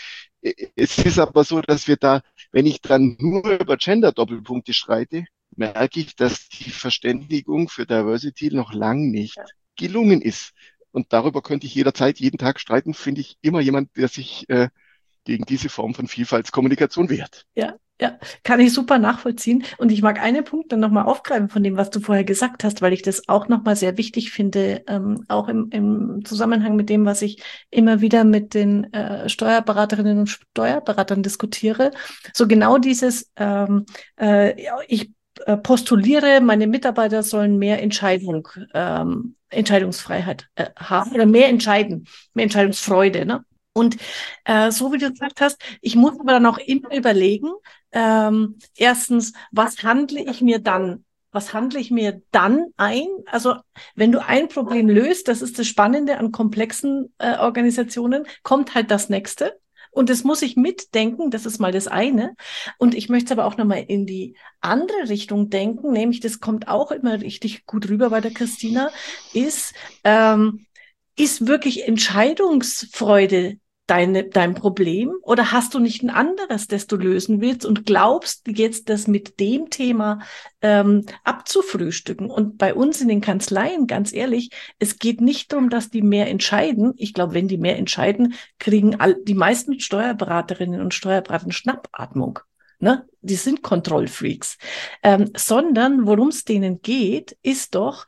Es ist aber so, dass wir da, wenn ich dann nur über Gender-Doppelpunkte streite, merke ich, dass die Verständigung für Diversity noch lang nicht gelungen ist. Und darüber könnte ich jederzeit, jeden Tag streiten, finde ich immer jemand, der sich äh, gegen diese Form von Vielfaltskommunikation wehrt. Ja, ja, kann ich super nachvollziehen. Und ich mag einen Punkt dann nochmal aufgreifen von dem, was du vorher gesagt hast, weil ich das auch nochmal sehr wichtig finde, ähm, auch im, im Zusammenhang mit dem, was ich immer wieder mit den äh, Steuerberaterinnen und Steuerberatern diskutiere. So genau dieses, ähm, äh, ich äh, postuliere, meine Mitarbeiter sollen mehr Entscheidung, ähm, Entscheidungsfreiheit äh, haben oder mehr entscheiden, mehr Entscheidungsfreude, ne? Und äh, so wie du gesagt hast, ich muss aber dann auch immer überlegen, ähm, erstens, was handle ich mir dann was handle ich mir dann ein? Also wenn du ein Problem löst, das ist das Spannende an komplexen äh, Organisationen, kommt halt das nächste. Und das muss ich mitdenken, das ist mal das eine. Und ich möchte aber auch nochmal in die andere Richtung denken, nämlich das kommt auch immer richtig gut rüber bei der Christina, ist, ähm, ist wirklich Entscheidungsfreude deine, dein Problem oder hast du nicht ein anderes, das du lösen willst und glaubst jetzt, das mit dem Thema ähm, abzufrühstücken? Und bei uns in den Kanzleien, ganz ehrlich, es geht nicht darum, dass die mehr entscheiden. Ich glaube, wenn die mehr entscheiden, kriegen all, die meisten Steuerberaterinnen und Steuerberater Schnappatmung. Ne? Die sind Kontrollfreaks. Ähm, sondern worum es denen geht, ist doch,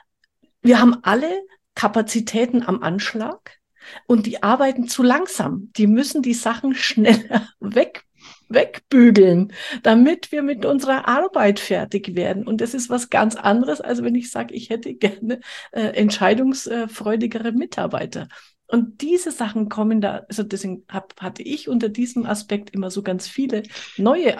wir haben alle Kapazitäten am Anschlag. Und die arbeiten zu langsam. Die müssen die Sachen schneller weg, wegbügeln, damit wir mit unserer Arbeit fertig werden. Und das ist was ganz anderes, als wenn ich sage, ich hätte gerne äh, entscheidungsfreudigere Mitarbeiter. Und diese Sachen kommen da, also deswegen hab, hatte ich unter diesem Aspekt immer so ganz viele neue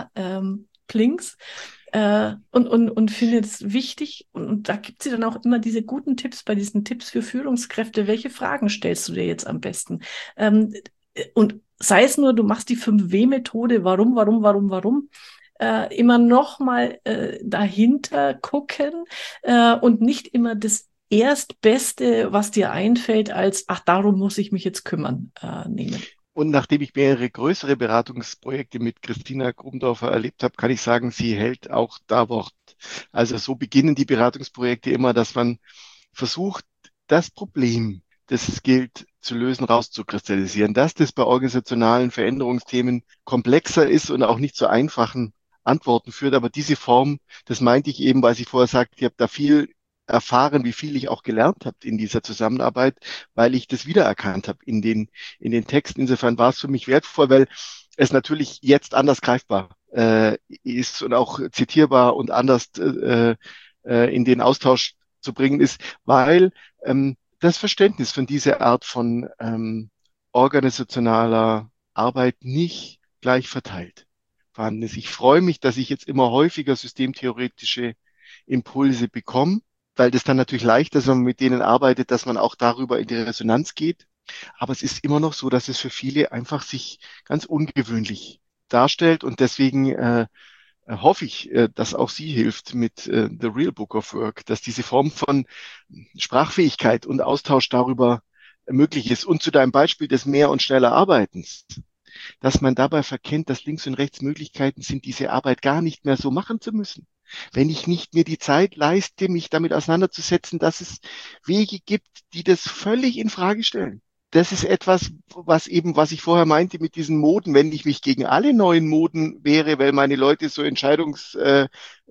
Aha-Plinks. Äh, und, und, und finde es wichtig, und, und da gibt sie dann auch immer diese guten Tipps bei diesen Tipps für Führungskräfte. Welche Fragen stellst du dir jetzt am besten? Ähm, und sei es nur, du machst die fünf W-Methode, warum, warum, warum, warum, äh, immer noch mal äh, dahinter gucken äh, und nicht immer das Erstbeste, was dir einfällt, als, ach, darum muss ich mich jetzt kümmern, äh, nehmen. Und nachdem ich mehrere größere Beratungsprojekte mit Christina Grubendorfer erlebt habe, kann ich sagen, sie hält auch da Wort. Also so beginnen die Beratungsprojekte immer, dass man versucht, das Problem, das es gilt zu lösen, rauszukristallisieren. Dass das bei organisationalen Veränderungsthemen komplexer ist und auch nicht zu einfachen Antworten führt. Aber diese Form, das meinte ich eben, weil ich vorher sagte, ich habe da viel erfahren, wie viel ich auch gelernt habe in dieser Zusammenarbeit, weil ich das wiedererkannt habe in den, in den Texten. Insofern war es für mich wertvoll, weil es natürlich jetzt anders greifbar äh, ist und auch zitierbar und anders äh, äh, in den Austausch zu bringen ist, weil ähm, das Verständnis von dieser Art von ähm, organisationaler Arbeit nicht gleich verteilt vorhanden ist. Ich freue mich, dass ich jetzt immer häufiger systemtheoretische Impulse bekomme, weil das dann natürlich leichter ist, wenn man mit denen arbeitet, dass man auch darüber in die Resonanz geht. Aber es ist immer noch so, dass es für viele einfach sich ganz ungewöhnlich darstellt und deswegen äh, hoffe ich, äh, dass auch sie hilft mit äh, The Real Book of Work, dass diese Form von Sprachfähigkeit und Austausch darüber möglich ist. Und zu deinem Beispiel des mehr und schneller Arbeitens, dass man dabei verkennt, dass links und rechts Möglichkeiten sind, diese Arbeit gar nicht mehr so machen zu müssen. Wenn ich nicht mir die Zeit leiste, mich damit auseinanderzusetzen, dass es Wege gibt, die das völlig in Frage stellen. Das ist etwas, was eben, was ich vorher meinte mit diesen Moden, wenn ich mich gegen alle neuen Moden wehre, weil meine Leute so entscheidungsschnell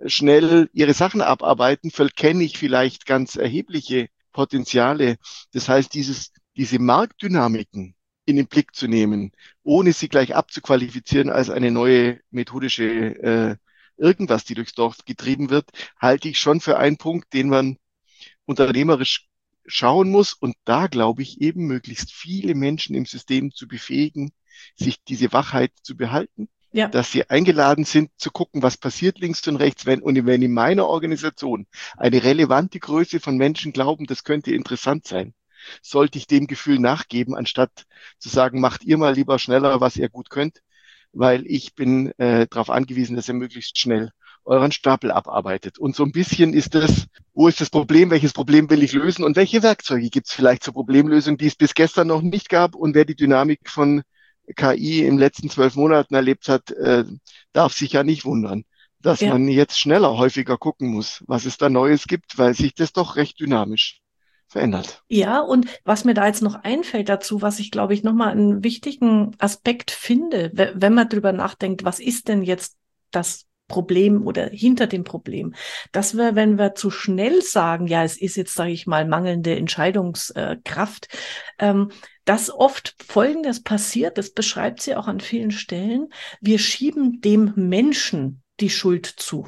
ihre Sachen abarbeiten, verkenne ich vielleicht ganz erhebliche Potenziale. Das heißt, dieses, diese Marktdynamiken in den Blick zu nehmen, ohne sie gleich abzuqualifizieren als eine neue methodische äh, irgendwas, die durchs Dorf getrieben wird, halte ich schon für einen Punkt, den man unternehmerisch schauen muss. Und da glaube ich eben, möglichst viele Menschen im System zu befähigen, sich diese Wachheit zu behalten, ja, dass sie eingeladen sind, zu gucken, was passiert links und rechts. Wenn, und wenn in meiner Organisation eine relevante Größe von Menschen glauben, das könnte interessant sein, sollte ich dem Gefühl nachgeben, anstatt zu sagen, macht ihr mal lieber schneller, was ihr gut könnt, weil ich bin äh, darauf angewiesen, dass ihr möglichst schnell euren Stapel abarbeitet. Und so ein bisschen ist das, wo ist das Problem, welches Problem will ich lösen und welche Werkzeuge gibt es vielleicht zur Problemlösung, die es bis gestern noch nicht gab. Und wer die Dynamik von K I im letzten zwölf Monaten erlebt hat, äh, darf sich ja nicht wundern, dass ja. man jetzt schneller häufiger gucken muss, was es da Neues gibt, weil sich das doch recht dynamisch verändert. Ja, und was mir da jetzt noch einfällt dazu, was ich, glaube ich, nochmal einen wichtigen Aspekt finde, wenn man drüber nachdenkt, was ist denn jetzt das Problem oder hinter dem Problem, dass wir, wenn wir zu schnell sagen, ja, es ist jetzt, sage ich mal, mangelnde Entscheidungskraft, ähm, dass oft Folgendes passiert, das beschreibt sie auch an vielen Stellen, wir schieben dem Menschen die Schuld zu.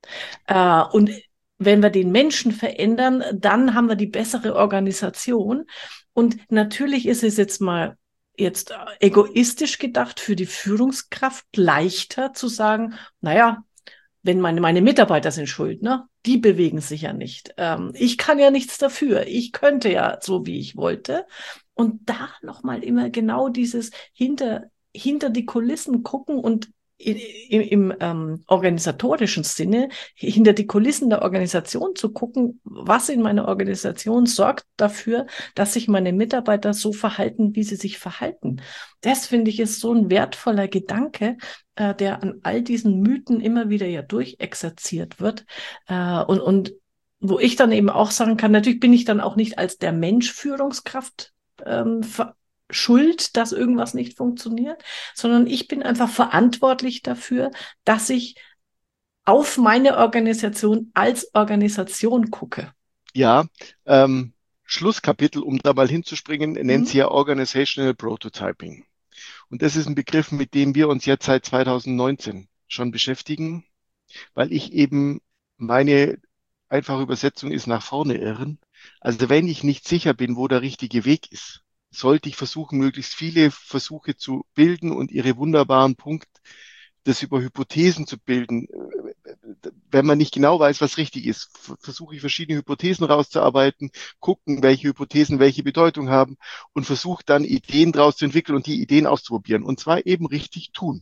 Äh, und wenn wir den Menschen verändern, dann haben wir die bessere Organisation. Und natürlich ist es jetzt mal jetzt egoistisch gedacht für die Führungskraft leichter zu sagen, naja, wenn meine, meine Mitarbeiter sind schuld, ne? Die bewegen sich ja nicht. Ähm, ich kann ja nichts dafür. Ich könnte ja so, wie ich wollte. Und da nochmal immer genau dieses hinter, hinter die Kulissen gucken und im, im ähm, organisatorischen Sinne hinter die Kulissen der Organisation zu gucken, was in meiner Organisation sorgt dafür, dass sich meine Mitarbeiter so verhalten, wie sie sich verhalten. Das finde ich ist so ein wertvoller Gedanke, äh, der an all diesen Mythen immer wieder ja durchexerziert wird. Äh, und, und wo ich dann eben auch sagen kann, natürlich bin ich dann auch nicht als der Mensch Führungskraft ähm, schuld, dass irgendwas nicht funktioniert, sondern ich bin einfach verantwortlich dafür, dass ich auf meine Organisation als Organisation gucke. Ja, ähm, Schlusskapitel, um da mal hinzuspringen, nennt Mhm. sie ja Organizational Prototyping. Und das ist ein Begriff, mit dem wir uns jetzt seit zwanzig neunzehn schon beschäftigen, weil ich eben meine einfache Übersetzung ist nach vorne irren. Also wenn ich nicht sicher bin, wo der richtige Weg ist, sollte ich versuchen, möglichst viele Versuche zu bilden und ihre wunderbaren Punkte, das über Hypothesen zu bilden. Wenn man nicht genau weiß, was richtig ist, versuche ich verschiedene Hypothesen rauszuarbeiten, gucken, welche Hypothesen welche Bedeutung haben und versuche dann Ideen daraus zu entwickeln und die Ideen auszuprobieren. Und zwar eben richtig tun.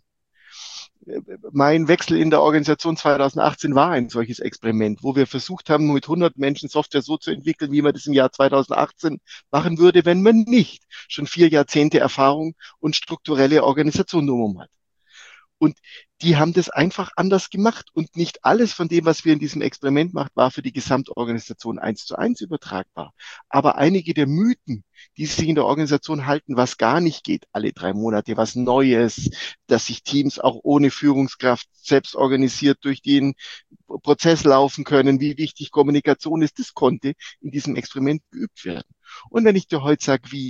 Mein Wechsel in der Organisation zwanzig achtzehn war ein solches Experiment, wo wir versucht haben, mit hundert Menschen Software so zu entwickeln, wie man das im Jahr zwanzig achtzehn machen würde, wenn man nicht schon vier Jahrzehnte Erfahrung und strukturelle Organisation drumherum hat. Und die haben das einfach anders gemacht. Und nicht alles von dem, was wir in diesem Experiment macht, war für die Gesamtorganisation eins zu eins übertragbar. Aber einige der Mythen, die sich in der Organisation halten, was gar nicht geht, alle drei Monate was Neues, dass sich Teams auch ohne Führungskraft selbst organisiert durch den Prozess laufen können, wie wichtig Kommunikation ist, das konnte in diesem Experiment geübt werden. Und wenn ich dir heute sage, wie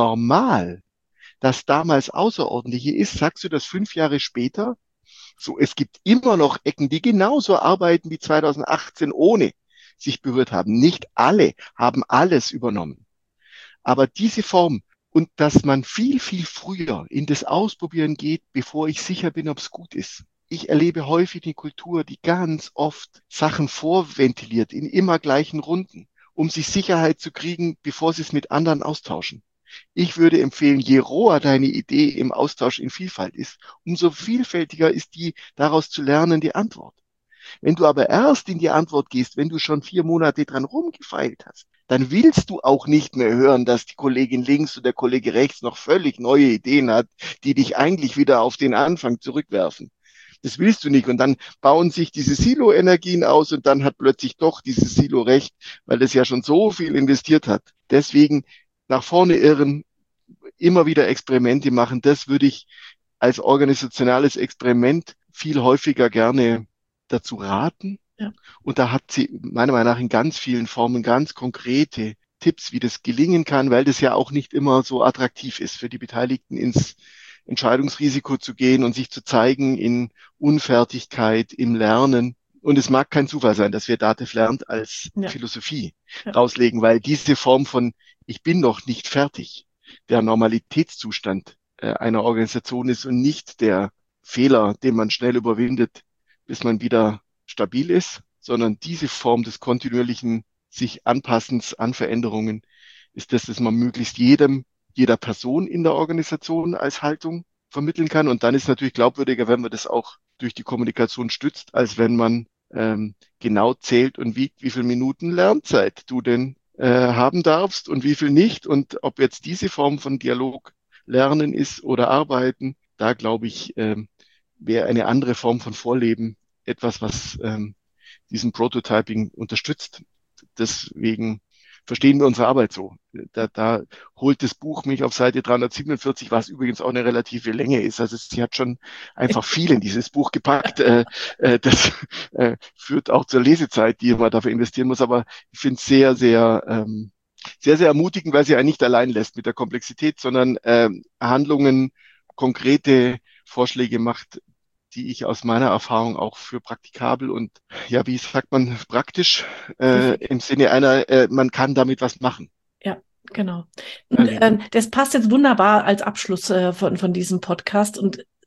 normal das damals Außerordentliche ist, sagst du das fünf Jahre später? So, es gibt immer noch Ecken, die genauso arbeiten wie zwanzig achtzehn, ohne sich berührt haben. Nicht alle haben alles übernommen. Aber diese Form und dass man viel, viel früher in das Ausprobieren geht, bevor ich sicher bin, ob es gut ist. Ich erlebe häufig die Kultur, die ganz oft Sachen vorventiliert in immer gleichen Runden, um sich Sicherheit zu kriegen, bevor sie es mit anderen austauschen. Ich würde empfehlen, je roher deine Idee im Austausch in Vielfalt ist, umso vielfältiger ist die daraus zu lernende Antwort. Wenn du aber erst in die Antwort gehst, wenn du schon vier Monate dran rumgefeilt hast, dann willst du auch nicht mehr hören, dass die Kollegin links oder der Kollege rechts noch völlig neue Ideen hat, die dich eigentlich wieder auf den Anfang zurückwerfen. Das willst du nicht. Und dann bauen sich diese Silo-Energien aus und dann hat plötzlich doch dieses Silo recht, weil es ja schon so viel investiert hat. Deswegen nach vorne irren, immer wieder Experimente machen, das würde ich als organisationales Experiment viel häufiger gerne dazu raten. Ja. Und da hat sie meiner Meinung nach in ganz vielen Formen ganz konkrete Tipps, wie das gelingen kann, weil das ja auch nicht immer so attraktiv ist für die Beteiligten, ins Entscheidungsrisiko zu gehen und sich zu zeigen in Unfertigkeit, im Lernen. Und es mag kein Zufall sein, dass wir Dativ lernt als Ja. Philosophie Ja. rauslegen, weil diese Form von ich bin noch nicht fertig, der Normalitätszustand äh, einer Organisation ist und nicht der Fehler, den man schnell überwindet, bis man wieder stabil ist, sondern diese Form des kontinuierlichen sich Anpassens an Veränderungen ist das, dass man möglichst jedem, jeder Person in der Organisation als Haltung vermitteln kann. Und dann ist es natürlich glaubwürdiger, wenn man das auch durch die Kommunikation stützt, als wenn man ähm, genau zählt und wiegt, wie viele Minuten Lernzeit du denn äh, haben darfst und wie viel nicht. Und ob jetzt diese Form von Dialog Lernen ist oder Arbeiten, da glaube ich, ähm, wäre eine andere Form von Vorleben etwas, was ähm, diesen Prototyping unterstützt. Deswegen verstehen wir unsere Arbeit so. Da, da holt das Buch mich auf Seite dreihundertsiebenundvierzig, was übrigens auch eine relative Länge ist. Also sie hat schon einfach viel in dieses Buch gepackt. Äh, äh, das äh, führt auch zur Lesezeit, die man dafür investieren muss. Aber ich finde es sehr, sehr, ähm, sehr, sehr ermutigend, weil sie einen nicht allein lässt mit der Komplexität, sondern äh, Handlungen, konkrete Vorschläge macht, die ich aus meiner Erfahrung auch für praktikabel und, ja, wie sagt man, praktisch äh, im Sinne einer, äh, man kann damit was machen. Ja, genau. Und, äh, das passt jetzt wunderbar als Abschluss äh, von, von diesem Podcast. Und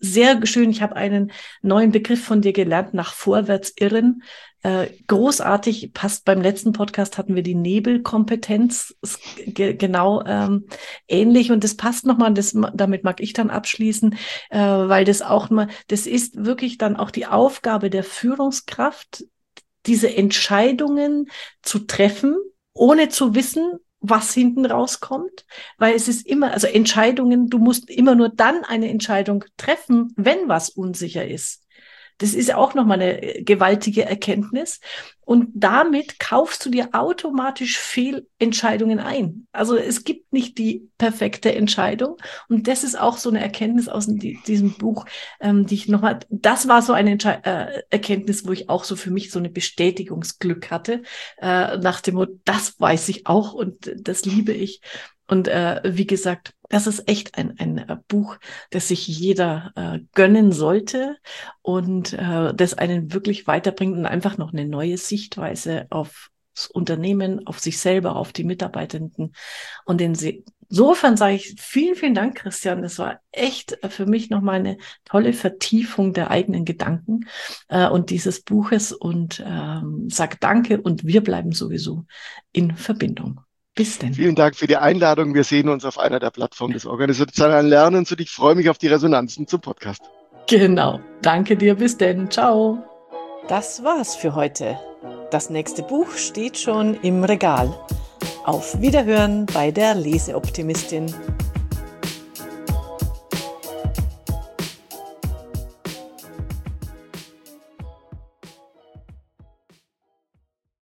sehr schön. Ich habe einen neuen Begriff von dir gelernt, nach vorwärts irren. Äh, großartig, passt beim letzten Podcast hatten wir die Nebelkompetenz, ist ge- genau ähm, ähnlich und das passt nochmal, das, damit mag ich dann abschließen, äh, weil das auch mal, das ist wirklich dann auch die Aufgabe der Führungskraft, diese Entscheidungen zu treffen, ohne zu wissen, was hinten rauskommt, weil es ist immer, also Entscheidungen, du musst immer nur dann eine Entscheidung treffen, wenn was unsicher ist. Das ist auch nochmal eine gewaltige Erkenntnis. Und damit kaufst du dir automatisch Fehlentscheidungen ein. Also es gibt nicht die perfekte Entscheidung. Und das ist auch so eine Erkenntnis aus diesem Buch, ähm, die ich nochmal, das war so eine Entsche- äh, Erkenntnis, wo ich auch so für mich so eine Bestätigungsglück hatte, äh, nach dem Motto, das weiß ich auch und das liebe ich. Und äh, wie gesagt, das ist echt ein, ein äh, Buch, das sich jeder äh, gönnen sollte und äh, das einen wirklich weiterbringt und einfach noch eine neue Sichtweise auf das Unternehmen, auf sich selber, auf die Mitarbeitenden. Und insofern sage ich vielen, vielen Dank, Christian. Das war echt für mich nochmal eine tolle Vertiefung der eigenen Gedanken äh, und dieses Buches und ähm, sag danke und wir bleiben sowieso in Verbindung. Bis denn. Vielen Dank für die Einladung. Wir sehen uns auf einer der Plattformen des organisationalen Lernens und ich freue mich auf die Resonanzen zum Podcast. Genau. Danke dir. Bis denn. Ciao. Das war's für heute. Das nächste Buch steht schon im Regal. Auf Wiederhören bei der Leseoptimistin.